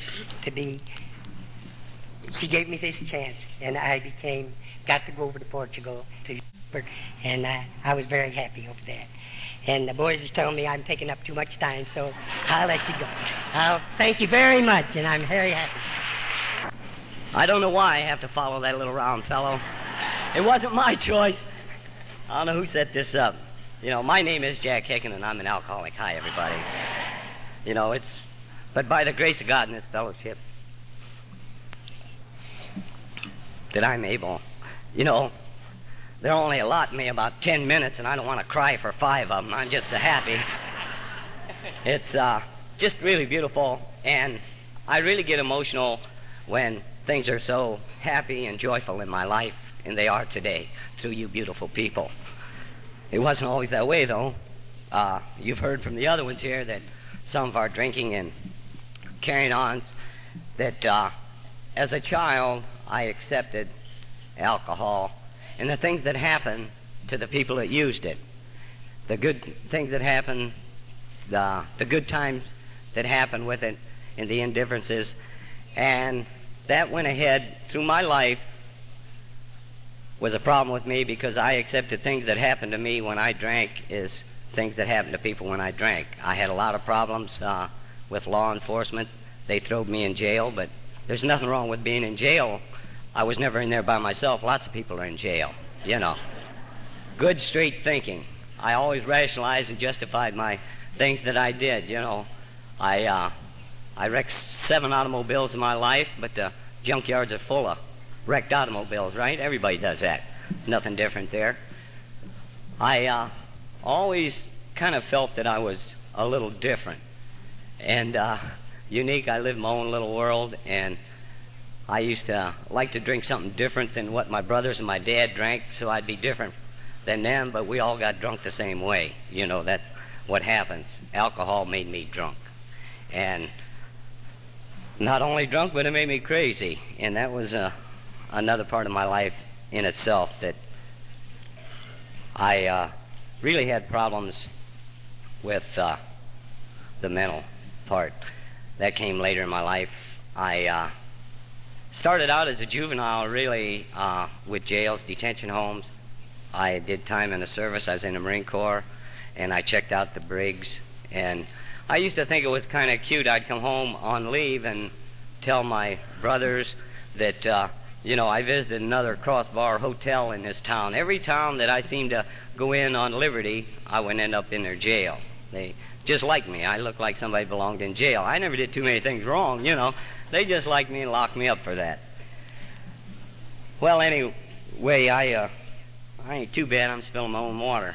she gave me this chance. And I got to go over to Portugal. And I was very happy over that. And the boys is telling me I'm taking up too much time, so I'll let you go. Thank you very much, and I'm very happy. I don't know why I have to follow that little round fellow. It wasn't my choice. I don't know who set this up. You know, my name is Jack Hicken, and I'm an alcoholic. Hi, everybody. You know, but by the grace of God in this fellowship, that I'm able, you know, they're only allotting me about 10 minutes, and I don't want to cry for 5 of them. I'm just so happy. It's just really beautiful, and I really get emotional when things are so happy and joyful in my life, and they are today, through you beautiful people. It wasn't always that way, though. You've heard from the other ones here that some of our drinking and carrying ons, that as a child, I accepted alcohol and the things that happened to the people that used it. The good things that happened, the good times that happened with it, and the indifferences. And that went ahead through my life, was a problem with me because I accepted things that happened to me when I drank as things that happened to people when I drank. I had a lot of problems with law enforcement. They threw me in jail, but there's nothing wrong with being in jail. I was never in there by myself. Lots of people are in jail, you know. Good, straight thinking. I always rationalized and justified my things that I did, you know. I wrecked 7 automobiles in my life, but the junkyards are full of wrecked automobiles, right? Everybody does that. Nothing different there. I always kind of felt that I was a little different and unique. I lived my own little world, and I used to like to drink something different than what my brothers and my dad drank, so I'd be different than them, but we all got drunk the same way. You know, that's what happens. Alcohol made me drunk. And not only drunk, but it made me crazy. And that was another part of my life in itself, that I really had problems with the mental part. That came later in my life. I started out as a juvenile, really, with jails, detention homes. I did time in the service. I was in the Marine Corps, and I checked out the Briggs. And I used to think it was kind of cute. I'd come home on leave and tell my brothers that, I visited another crossbar hotel in this town. Every town that I seemed to go in on liberty, I would end up in their jail. They just liked me. I looked like somebody belonged in jail. I never did too many things wrong, They just liked me and locked me up for that. Well, anyway, I ain't too bad. I'm spilling my own water.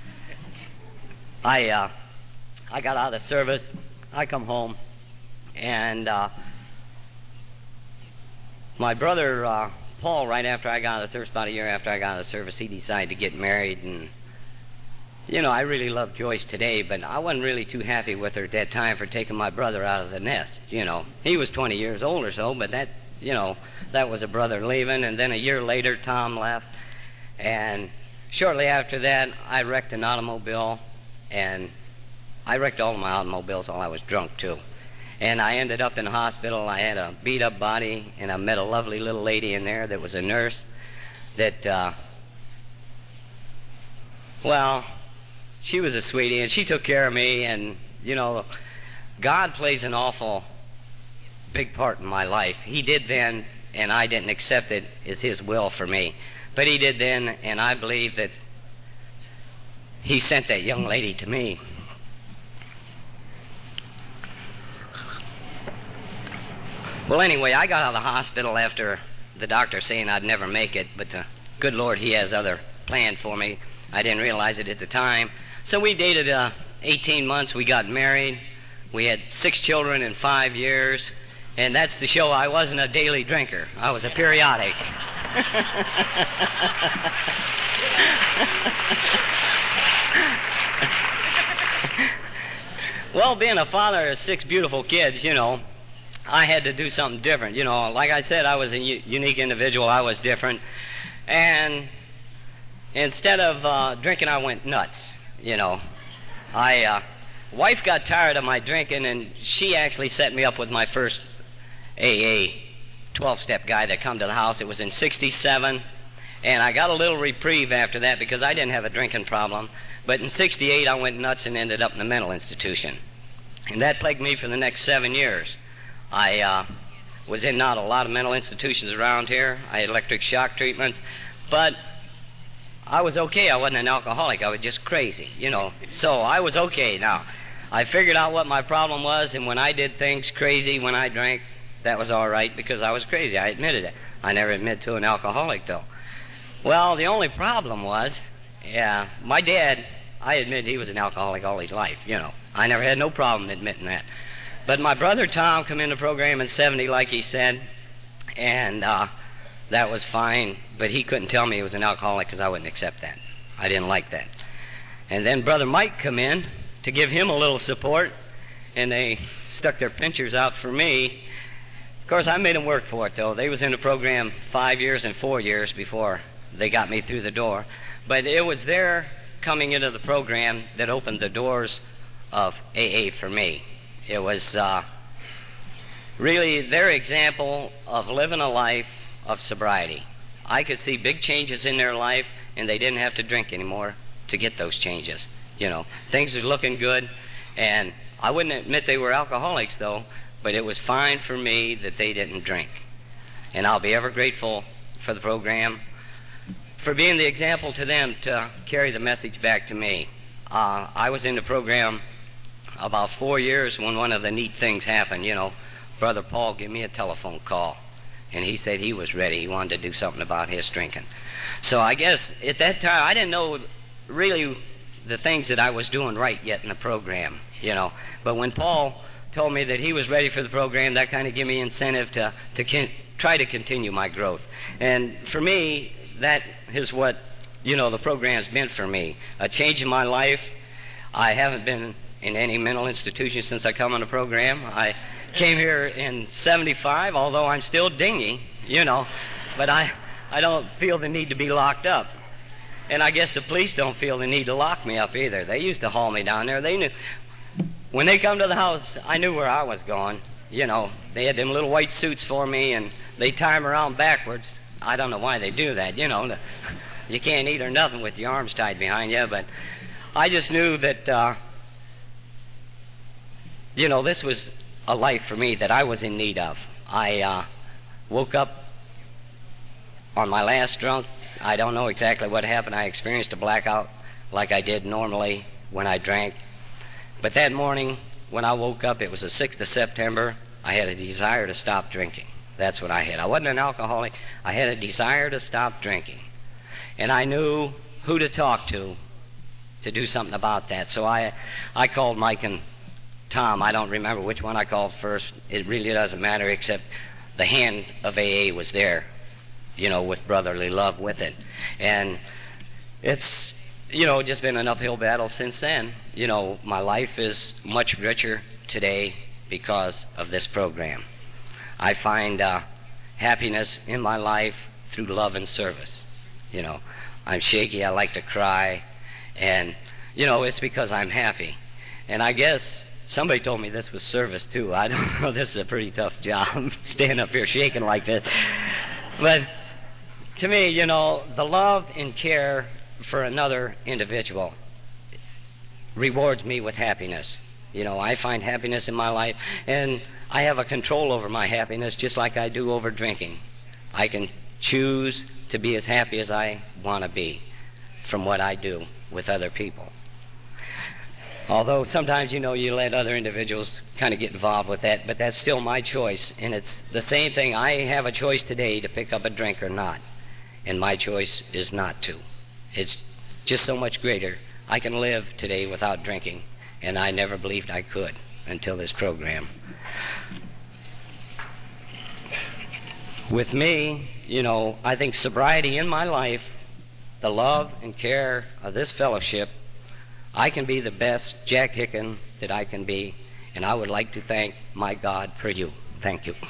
I got out of service. I come home, and my brother Paul, right after I got out of service, about a year after I got out of service, he decided to get married. And I really love Joyce today, but I wasn't really too happy with her at that time for taking my brother out of the nest. He was 20 years old or so, but that was a brother leaving. And then a year later, Tom left, and shortly after that, I wrecked an automobile, and I wrecked all of my automobiles while I was drunk, too. And I ended up in the hospital. I had a beat-up body, and I met a lovely little lady in there that was a nurse that, she was a sweetie, and she took care of me. And, God plays an awful big part in my life. He did then, and I didn't accept it as His will for me. But He did then, and I believe that He sent that young lady to me. Well, anyway, I got out of the hospital after the doctor saying I'd never make it, but the good Lord, He has other plans for me. I didn't realize it at the time. So we dated 18 months. We got married. We had 6 children in 5 years. And that's to show I wasn't a daily drinker. I was a periodic. Well, being a father of 6 beautiful kids, I had to do something different. Like I said, I was a unique individual. I was different. And instead of drinking, I went nuts, Wife got tired of my drinking, and she actually set me up with my first AA 12-step guy that come to the house. It was in 67, and I got a little reprieve after that because I didn't have a drinking problem. But in 68, I went nuts and ended up in a mental institution. And that plagued me for the next 7 years. I was in not a lot of mental institutions around here. I had electric shock treatments. But I was okay. I wasn't an alcoholic. I was just crazy, So I was okay. Now, I figured out what my problem was, and when I did things crazy when I drank, that was all right because I was crazy. I admitted it. I never admitted to an alcoholic, though. Well, the only problem was, my dad, I admitted he was an alcoholic all his life, I never had no problem admitting that. But my brother Tom come in the program in 70, like he said, and that was fine, but he couldn't tell me he was an alcoholic because I wouldn't accept that. I didn't like that. And then Brother Mike come in to give him a little support, and they stuck their pinchers out for me. Of course, I made them work for it, though. They was in the program 5 years and 4 years before they got me through the door. But it was their coming into the program that opened the doors of AA for me. It was really their example of living a life of sobriety. I could see big changes in their life, and they didn't have to drink anymore to get those changes. Things were looking good, and I wouldn't admit they were alcoholics, though, but it was fine for me that they didn't drink. And I'll be ever grateful for the program, for being the example to them to carry the message back to me. I was in the program about 4 years when one of the neat things happened. Brother Paul gave me a telephone call, and he said he was ready. He wanted to do something about his drinking. So I guess at that time, I didn't know really the things that I was doing right yet in the program, But when Paul told me that he was ready for the program, that kind of gave me incentive to try to continue my growth. And for me, that is what, the program's been for me. A change in my life. I haven't been in any mental institution since I come on the program. I came here in 75, although I'm still dingy, but I don't feel the need to be locked up. And I guess the police don't feel the need to lock me up either. They used to haul me down there. They knew. When they come to the house, I knew where I was going. They had them little white suits for me, and they tie them around backwards. I don't know why they do that, You can't eat or nothing with your arms tied behind you, but I just knew that, this was a life for me that I was in need of. I woke up On my last drunk, I don't know exactly what happened. I experienced a blackout like I did normally when I drank. But that morning, when I woke up, it was the 6th of September, I had a desire to stop drinking. That's what I had. I wasn't an alcoholic. I had a desire to stop drinking. And I knew who to talk to do something about that. So I called Mike and Tom. I don't remember which one I called first. It really doesn't matter, except the hand of AA was there, with brotherly love with it. And it's, just been an uphill battle since then. My life is much richer today because of this program. I find happiness in my life through love and service. I'm shaky, I like to cry, and, it's because I'm happy. And I guess somebody told me this was service, too. I don't know, this is a pretty tough job, standing up here shaking like this. But to me, the love and care for another individual rewards me with happiness. I find happiness in my life, and I have a control over my happiness just like I do over drinking. I can choose to be as happy as I want to be from what I do with other people. Although sometimes, you let other individuals kind of get involved with that, but that's still my choice, and it's the same thing. I have a choice today to pick up a drink or not, and my choice is not to. It's just so much greater. I can live today without drinking, and I never believed I could until this program. With me, I think sobriety in my life, the love and care of this fellowship, I can be the best Jack Hicken that I can be, and I would like to thank my God for you. Thank you.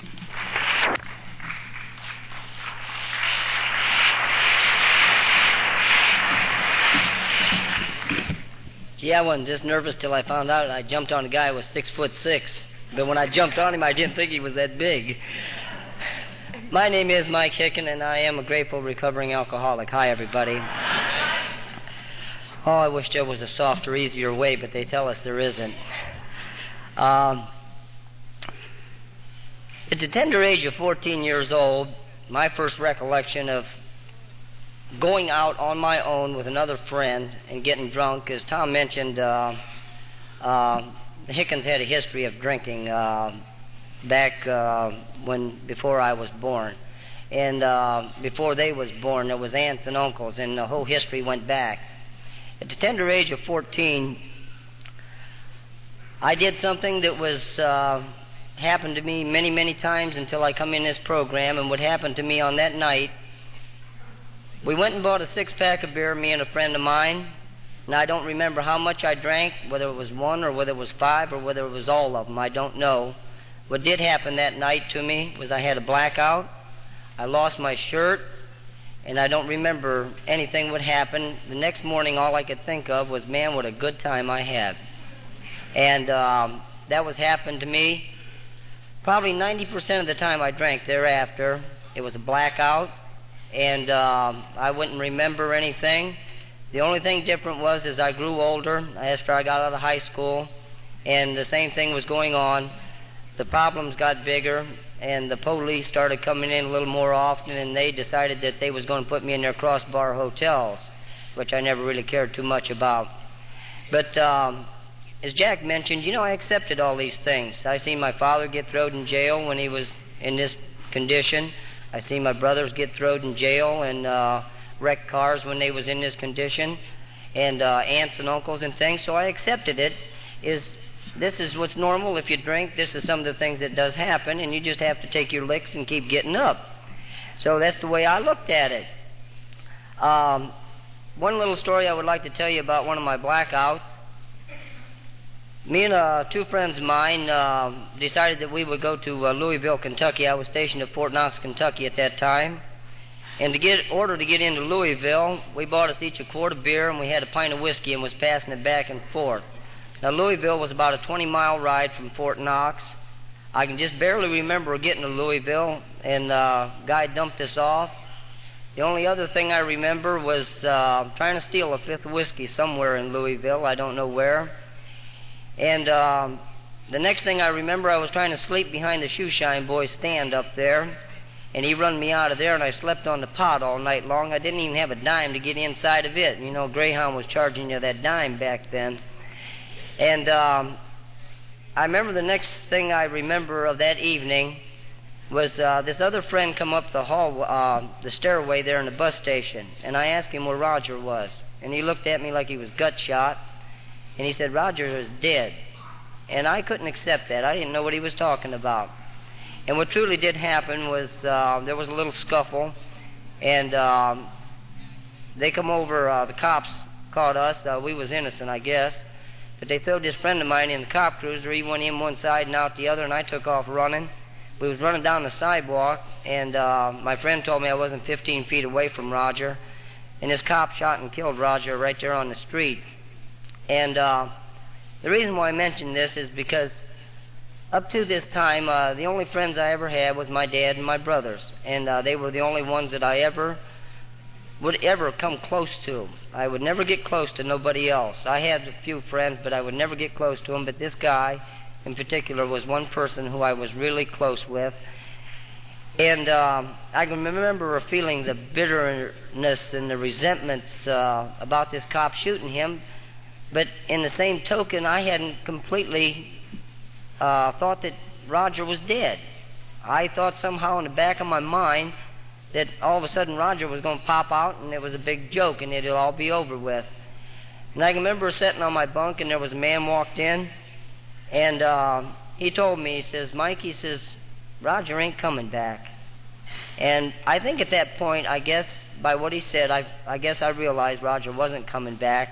Gee, I wasn't just nervous till I found out I jumped on a guy who was 6'6". But when I jumped on him, I didn't think he was that big. My name is Mike Hicken, and I am a grateful recovering alcoholic. Hi, everybody. Oh, I wish there was a softer, easier way, but they tell us there isn't. At the tender age of 14 years old, my first recollection of going out on my own with another friend and getting drunk, as Tom mentioned, the Hickens had a history of drinking back before I was born. And before they was born, there was aunts and uncles, and the whole history went back. At the tender age of 14, I did something that was happened to me many, many times until I come in this program. And what happened to me on that night, we went and bought a 6-pack of beer, me and a friend of mine, and I don't remember how much I drank, whether it was 1 or whether it was 5 or whether it was all of them. I don't know. What did happen that night to me was I had a blackout. I lost my shirt, and I don't remember anything what happened. The next morning, all I could think of was, man, what a good time I had. And that was happened to me probably 90% of the time I drank thereafter. It was a blackout, and I wouldn't remember anything. The only thing different was as I grew older, after I got out of high school, and the same thing was going on. The problems got bigger, and the police started coming in a little more often, and they decided that they was going to put me in their crossbar hotels, which I never really cared too much about. But as Jack mentioned, I accepted all these things. I seen my father get thrown in jail when he was in this condition. I seen my brothers get thrown in jail and wrecked cars when they was in this condition, and aunts and uncles and things. So I accepted it. This is what's normal. If you drink, this is some of the things that does happen, and you just have to take your licks and keep getting up. So that's the way I looked at it. One little story I would like to tell you about one of my blackouts. Me and 2 friends of mine decided that we would go to Louisville, Kentucky. I was stationed at Fort Knox, Kentucky at that time. And in order to get into Louisville, we bought us each a quart of beer, and we had a pint of whiskey and was passing it back and forth. Now, Louisville was about a 20-mile ride from Fort Knox. I can just barely remember getting to Louisville, and the guy dumped us off. The only other thing I remember was trying to steal a 5th whiskey somewhere in Louisville. I don't know where. And the next thing I remember, I was trying to sleep behind the Shoeshine Boys stand up there. And he run me out of there, and I slept on the pot all night long. I didn't even have a dime to get inside of it. You know, Greyhound was charging you that dime back then. And I remember the next thing I remember of that evening was this other friend come up the hall, the stairway there in the bus station, and I asked him where Roger was. And he looked at me like he was gut shot, and he said, Roger is dead. And I couldn't accept that. I didn't know what he was talking about. And what truly did happen was there was a little scuffle, and they come over, the cops caught us. We was innocent, I guess. But they threw this friend of mine in the cop cruiser. He went in one side and out the other, and I took off running. We was running down the sidewalk, and my friend told me I wasn't 15 feet away from Roger. And this cop shot and killed Roger right there on the street. And the reason why I mention this is because up to this time, the only friends I ever had was my dad and my brothers. And they were the only ones that I would ever come close to. I would never get close to nobody else. I had a few friends, but I would never get close to them. But this guy in particular was one person who I was really close with. And I can remember feeling the bitterness and the resentments about this cop shooting him. But in the same token, I hadn't completely thought that Roger was dead. I thought somehow in the back of my mind that all of a sudden Roger was going to pop out and it was a big joke and it'll all be over with. And I can remember sitting on my bunk and there was a man walked in and he told me, he says, Mike, he says, Roger ain't coming back. And I think at that point, I guess, by what he said, I guess I realized Roger wasn't coming back.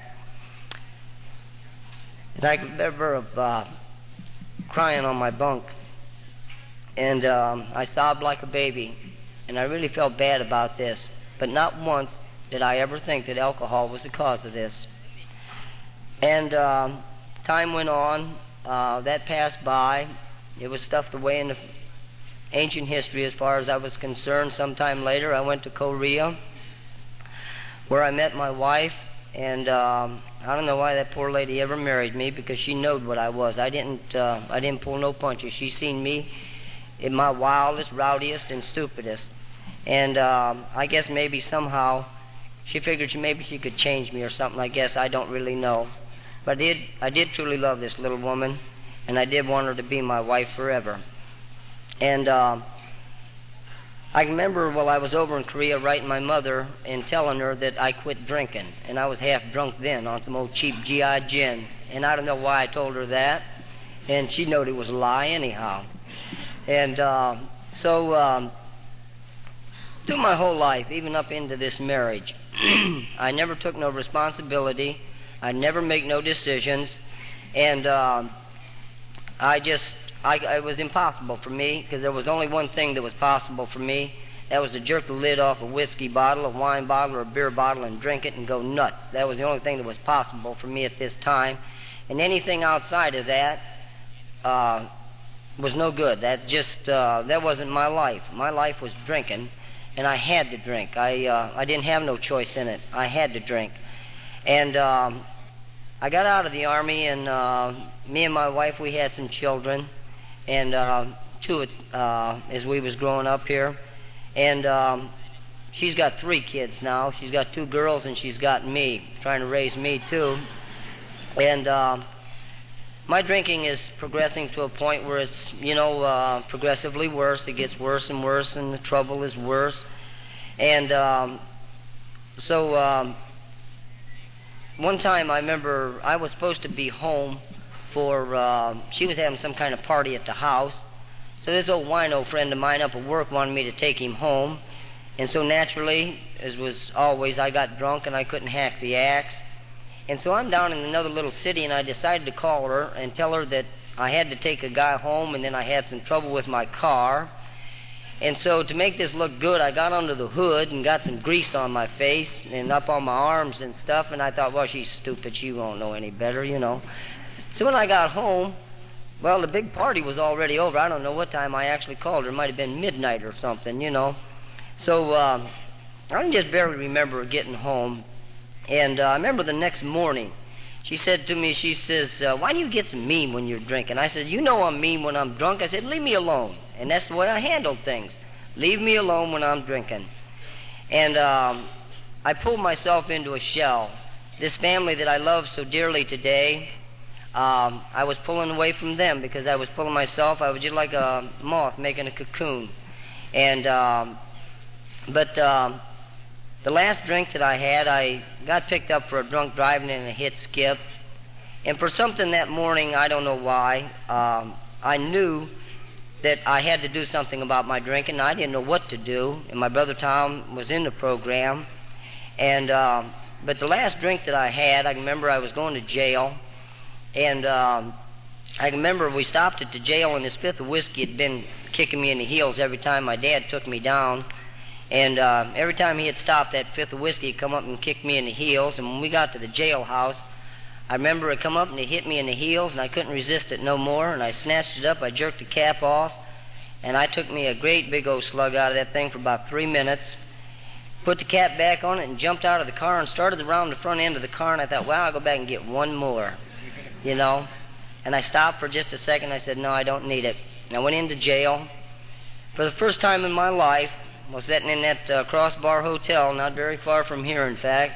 And I can remember crying on my bunk. And I sobbed like a baby. And I really felt bad about this. But not once did I ever think that alcohol was the cause of this. And time went on. That passed by. It was stuffed away in the ancient history as far as I was concerned. Sometime later, I went to Korea, where I met my wife. And I don't know why that poor lady ever married me, because she knowed what I was. I didn't pull no punches. She seen me in my wildest, rowdiest, and stupidest. And I guess maybe somehow she figured maybe she could change me or something. I guess I don't really know. But I did truly love this little woman, and I did want her to be my wife forever. And I remember while I was over in Korea writing my mother and telling her that I quit drinking. And I was half drunk then on some old cheap GI gin. And I don't know why I told her that. And she knowed it was a lie anyhow. And so through my whole life, even up into this marriage, I never took no responsibility. I never make no decisions. And it was impossible for me, because there was only one thing that was possible for me. That was to jerk the lid off a whiskey bottle, a wine bottle, or a beer bottle and drink it and go nuts. That was the only thing that was possible for me at this time. And anything outside of that was no good. That wasn't my life. My life was drinking, and I had to drink. I didn't have no choice in it. I had to drink. And I got out of the Army, and me and my wife, we had some children. And two as we was growing up here. And she's got 3 kids now. She's got 2 girls, and she's got me, trying to raise me too. And my drinking is progressing to a point where it's, progressively worse. It gets worse and worse, and the trouble is worse. And so one time I remember I was supposed to be home for, she was having some kind of party at the house. So this old wino friend of mine up at work wanted me to take him home. And so naturally, as was always, I got drunk and I couldn't hack the axe. And so I'm down in another little city, and I decided to call her and tell her that I had to take a guy home, and then I had some trouble with my car. And so to make this look good, I got under the hood and got some grease on my face and up on my arms and stuff. And I thought, well, she's stupid. She won't know any better, So when I got home, well, the big party was already over. I don't know what time I actually called her. It might have been midnight or something, So I can just barely remember getting home. And I remember the next morning, she said to me, she says, why do you get so mean when you're drinking? I said, I'm mean when I'm drunk. I said, leave me alone. And that's the way I handled things. Leave me alone when I'm drinking. And I pulled myself into a shell. This family that I love so dearly today, I was pulling away from them because I was pulling myself. I was just like a moth making a cocoon. And but the last drink that I had, I got picked up for a drunk driving and a hit skip. And for something that morning, I don't know why, I knew that I had to do something about my drinking. I didn't know what to do. And my brother Tom was in the program. And but the last drink that I had, I remember I was going to jail. And I remember we stopped at the jail, and this fifth of whiskey had been kicking me in the heels every time my dad took me down. And every time he had stopped, that fifth of whiskey had come up and kicked me in the heels. And when we got to the jailhouse, I remember it come up and it hit me in the heels, and I couldn't resist it no more. And I snatched it up, I jerked the cap off, and I took me a great big old slug out of that thing for about 3 minutes, put the cap back on it, and jumped out of the car and started around the front end of the car. And I thought, well, I'll go back and get one more, you know. And I stopped for just a second. I said, no, I don't need it. And I went into jail. For the first time in my life, I was sitting in that Crossbar Hotel, not very far from here, in fact.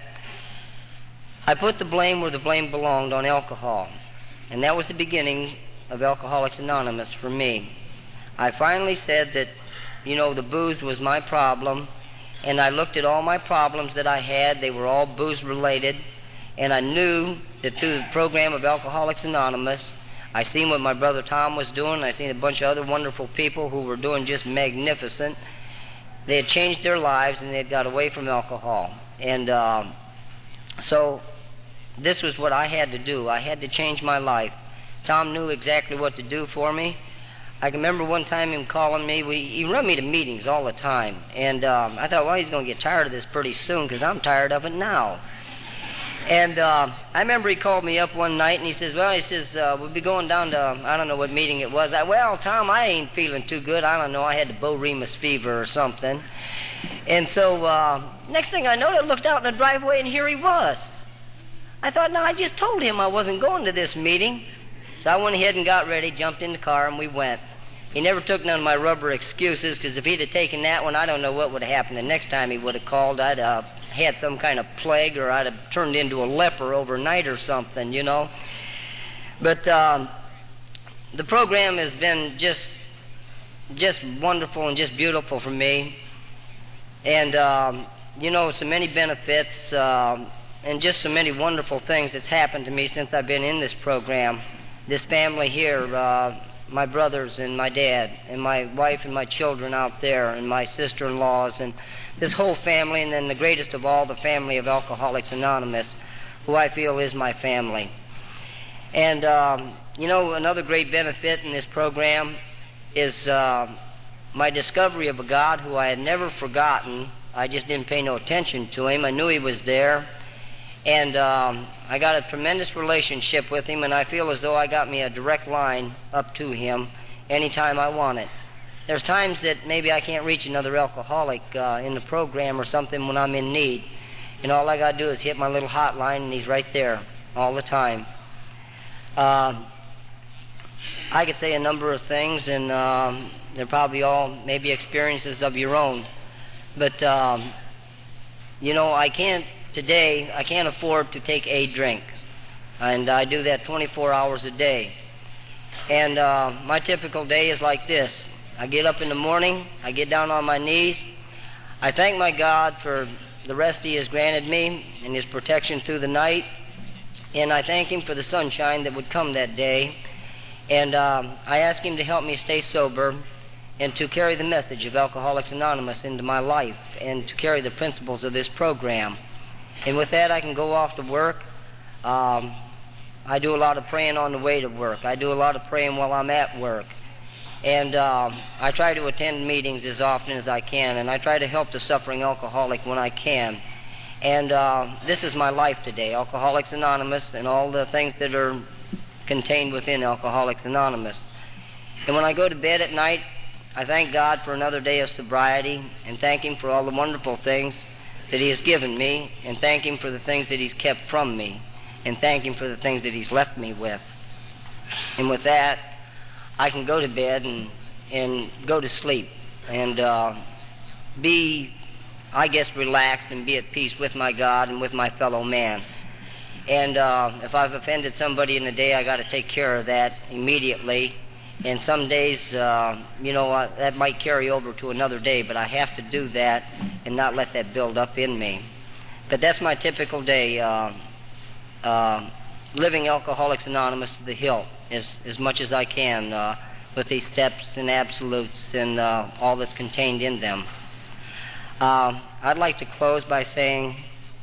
I put the blame where the blame belonged, on alcohol. And that was the beginning of Alcoholics Anonymous for me. I finally said that, you know, the booze was my problem, and I looked at all my problems that I had. They were all booze-related, and I knew that through the program of Alcoholics Anonymous, I seen what my brother Tom was doing. I seen a bunch of other wonderful people who were doing just magnificent. They had changed their lives, and they had got away from alcohol. And so this was what I had to do. I had to change my life. Tom knew exactly what to do for me. I can remember one time him calling me. He run me to meetings all the time. And I thought, well, he's going to get tired of this pretty soon because I'm tired of it now. And I remember he called me up one night and he says, we'll be going down to, I don't know what meeting it was. Well, Tom, I ain't feeling too good. I don't know. I had the Bo Remus fever or something. And so next thing I know, I looked out in the driveway and here he was. I thought, no, I just told him I wasn't going to this meeting. So I went ahead and got ready, jumped in the car, and we went. He never took none of my rubber excuses, because if he'd have taken that one, I don't know what would have happened. The next time he would have called, I'd had some kind of plague, or I'd have turned into a leper overnight or something, you know. But the program has been just wonderful and just beautiful for me. And, you know, so many benefits and just so many wonderful things that's happened to me since I've been in this program. This family here, my brothers and my dad and my wife and my children out there and my sister-in-laws and this whole family, and then the greatest of all, the family of Alcoholics Anonymous, who I feel is my family. And, you know, another great benefit in this program is my discovery of a God who I had never forgotten. I just didn't pay no attention to him. I knew he was there. And I got a tremendous relationship with him, and I feel as though I got me a direct line up to him anytime I want it. There's times that maybe I can't reach another alcoholic in the program or something when I'm in need. And all I got to do is hit my little hotline, and he's right there all the time. I could say a number of things, and they're probably all maybe experiences of your own. But, you know, I can't afford to take a drink. And I do that 24 hours a day. And my typical day is like this. I get up in the morning, I get down on my knees, I thank my God for the rest he has granted me and his protection through the night, and I thank him for the sunshine that would come that day, and I ask him to help me stay sober and to carry the message of Alcoholics Anonymous into my life and to carry the principles of this program. And with that, I can go off to work. I do a lot of praying on the way to work. I do a lot of praying while I'm at work. And I try to attend meetings as often as I can, and I try to help the suffering alcoholic when I can. And this is my life today, Alcoholics Anonymous and all the things that are contained within Alcoholics Anonymous. And when I go to bed at night, I thank God for another day of sobriety and thank him for all the wonderful things that he has given me, and thank him for the things that he's kept from me, and thank him for the things that he's left me with. And with that, I can go to bed and go to sleep. And be, I guess, relaxed and be at peace with my God and with my fellow man. And if I've offended somebody in the day, I got to take care of that immediately. And some days, that might carry over to another day, but I have to do that and not let that build up in me. But that's my typical day, living Alcoholics Anonymous to the hilt as much as I can with these steps and absolutes and all that's contained in them. I'd like to close by saying,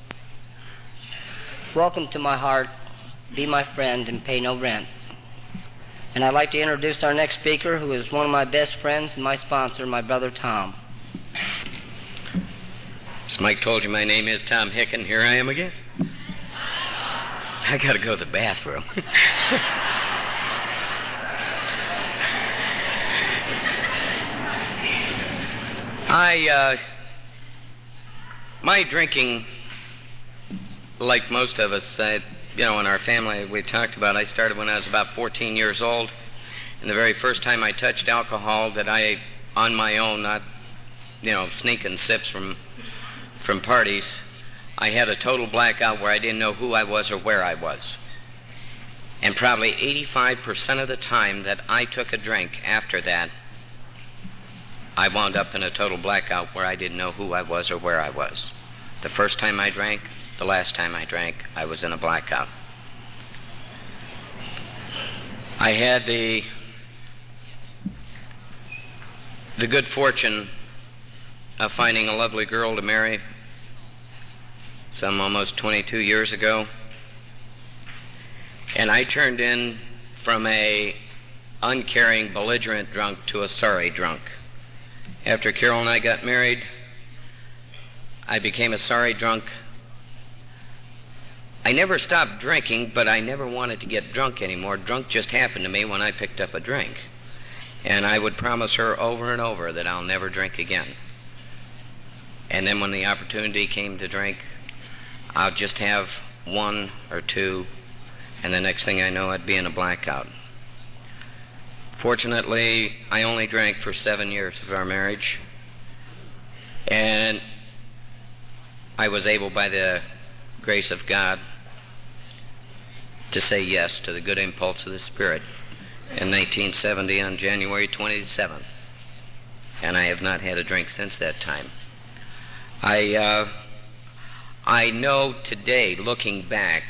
welcome to my heart, be my friend, and pay no rent. And I'd like to introduce our next speaker, who is one of my best friends and my sponsor, my brother Tom. As Mike told you, my name is Tom Hicken. Here I am again. I got to go to the bathroom. My drinking, like most of us, in our family, we talked about, I started when I was about 14 years old. And the very first time I touched alcohol that I, on my own, not, sneaking sips from parties, I had a total blackout where I didn't know who I was or where I was. And probably 85% of the time that I took a drink after that, I wound up in a total blackout where I didn't know who I was or where I was. The first time I drank, the last time I drank, I was in a blackout. I had the good fortune of finding a lovely girl to marry some almost 22 years ago. And I turned in from a uncaring, belligerent drunk to a sorry drunk. After Carol and I got married, I became a sorry drunk. I never stopped drinking, but I never wanted to get drunk anymore. Drunk just happened to me when I picked up a drink. And I would promise her over and over that I'll never drink again. And then when the opportunity came to drink, I'll just have one or two, and the next thing I know, I'd be in a blackout. Fortunately, I only drank for 7 years of our marriage, and I was able, by the grace of God, to say yes to the good impulse of the Spirit in 1970 on January 27th, and I have not had a drink since that time. I know today, looking back,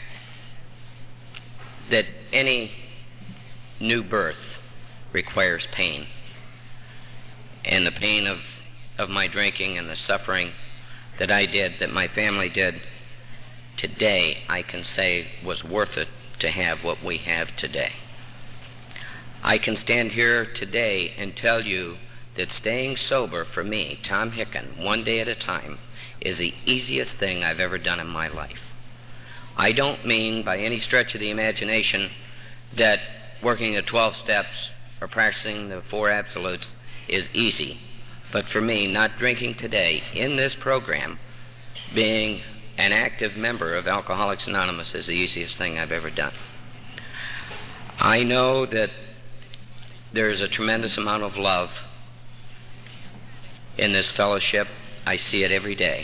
that any new birth requires pain. And the pain of my drinking and the suffering that I did, that my family did, today I can say was worth it to have what we have today. I can stand here today and tell you that staying sober for me, Tom Hicken, one day at a time, is the easiest thing I've ever done in my life. I don't mean by any stretch of the imagination that working the 12 steps or practicing the 4 absolutes is easy. But for me, not drinking today in this program, being an active member of Alcoholics Anonymous, is the easiest thing I've ever done. I know that there's a tremendous amount of love in this fellowship. I see it every day.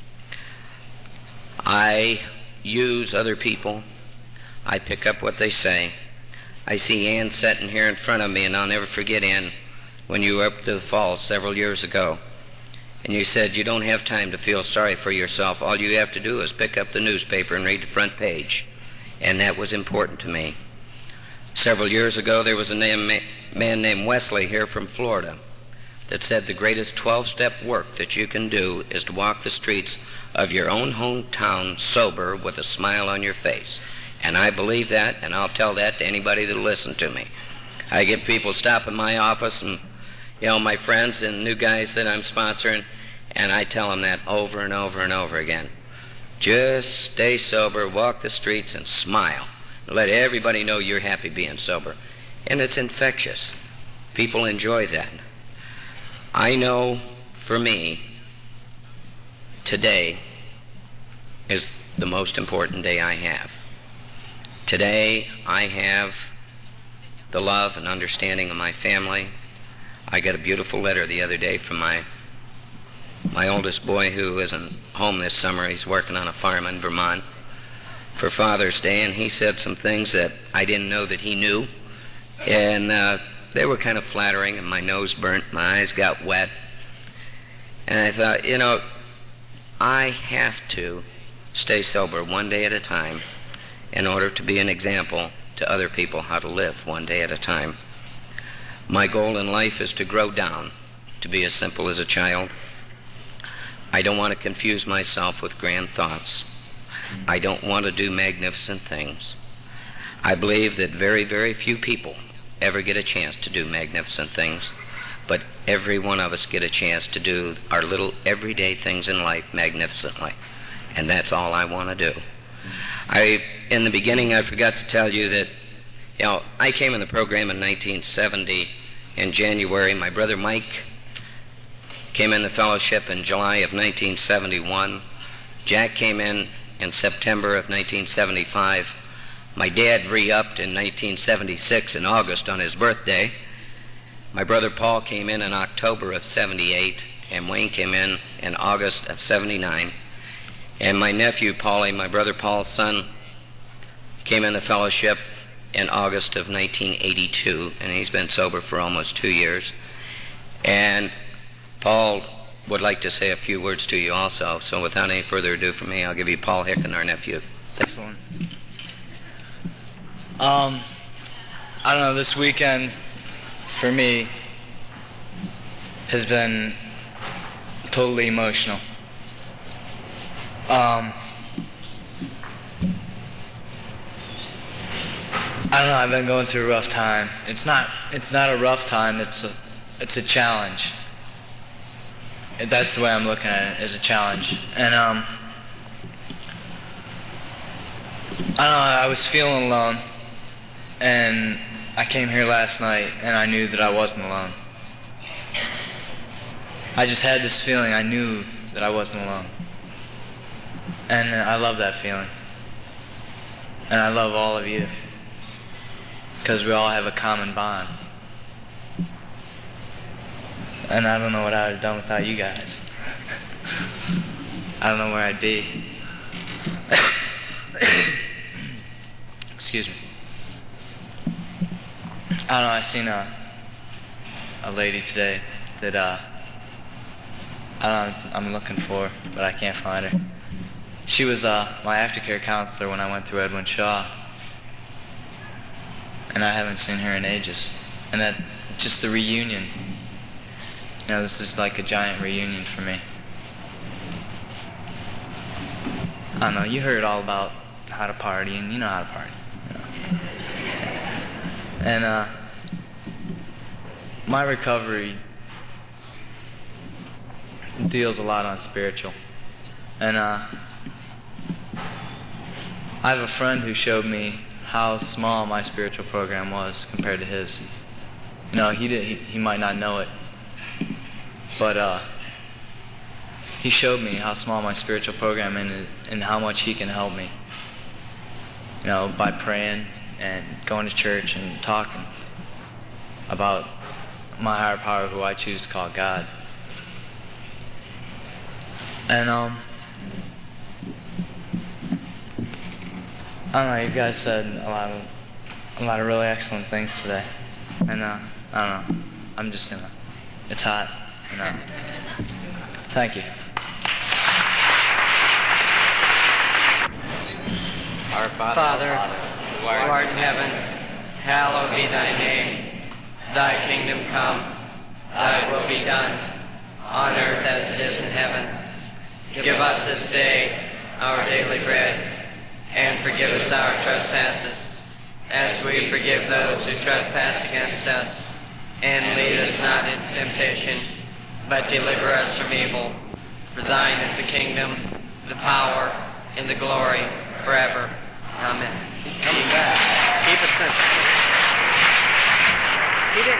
I use other people. I pick up what they say. I see Ann sitting here in front of me, and I'll never forget, Ann, when you were up to the falls several years ago, and you said you don't have time to feel sorry for yourself. All you have to do is pick up the newspaper and read the front page. And that was important to me. Several years ago, there was a man named Wesley here from Florida that said the greatest 12-step work that you can do is to walk the streets of your own hometown sober with a smile on your face. And I believe that, and I'll tell that to anybody that'll listen to me. I get people stop in my office, and my friends and new guys that I'm sponsoring, and I tell them that over and over and over again. Just stay sober, walk the streets, and smile. Let everybody know you're happy being sober. And it's infectious. People enjoy that. I know, for me, today is the most important day I have. Today, I have the love and understanding of my family. I got a beautiful letter the other day from my my oldest boy, who isn't home this summer. He's working on a farm in Vermont for Father's Day, and he said some things that I didn't know that he knew. And they were kind of flattering, and my nose burnt, my eyes got wet. And I thought, I have to stay sober one day at a time in order to be an example to other people how to live one day at a time. My goal in life is to grow down, to be as simple as a child. I don't want to confuse myself with grand thoughts. I don't want to do magnificent things. I believe that very, very few people ever get a chance to do magnificent things, but every one of us get a chance to do our little everyday things in life magnificently, and that's all I want to do. In the beginning, I forgot to tell you that, I came in the program in 1970 in January. My brother Mike came in the fellowship in July of 1971. Jack came in September of 1975. My dad re-upped in 1976 in August on his birthday. My brother Paul came in October of 78, and Wayne came in August of 79. And my nephew Paulie, my brother Paul's son, came in the fellowship in August of 1982, and he's been sober for almost 2 years. And Paul would like to say a few words to you also, so without any further ado from me, I'll give you Paul Hicken, our nephew. Excellent. I don't know, this weekend for me has been totally emotional. I don't know, I've been going through a rough time. It's not a rough time, it's a challenge. That's the way I'm looking at it, as a challenge. And I don't know, I was feeling alone, and I came here last night and I knew that I wasn't alone. I just had this feeling, I knew that I wasn't alone. And I love that feeling. And I love all of you, because we all have a common bond. And I don't know what I would have done without you guys. I don't know where I'd be. Excuse me. I don't know, I seen a lady today that I'm looking for, but I can't find her. She was my aftercare counselor when I went through Edwin Shaw. And I haven't seen her in ages. And that, just the reunion. This is like a giant reunion for me. I don't know, you heard all about how to party, and you know how to party. And my recovery deals a lot on spiritual. And I have a friend who showed me how small my spiritual program was compared to his. He might not know it, but he showed me how small my spiritual program is and how much he can help me. By praying and going to church and talking about my higher power, who I choose to call God. And I don't know, you guys said a lot of really excellent things today. And I don't know, I'm just gonna, it's hot. Thank you. Our Father, who art in heaven, hallowed be thy name. Thy kingdom come, thy will be done, on earth as it is in heaven. Give us this day our daily bread, and forgive us our trespasses, as we forgive those who trespass against us. And lead us not into temptation, but deliver us from evil. For thine is the kingdom, the power, and the glory forever. Amen. Coming back. Keep it simple. He didn't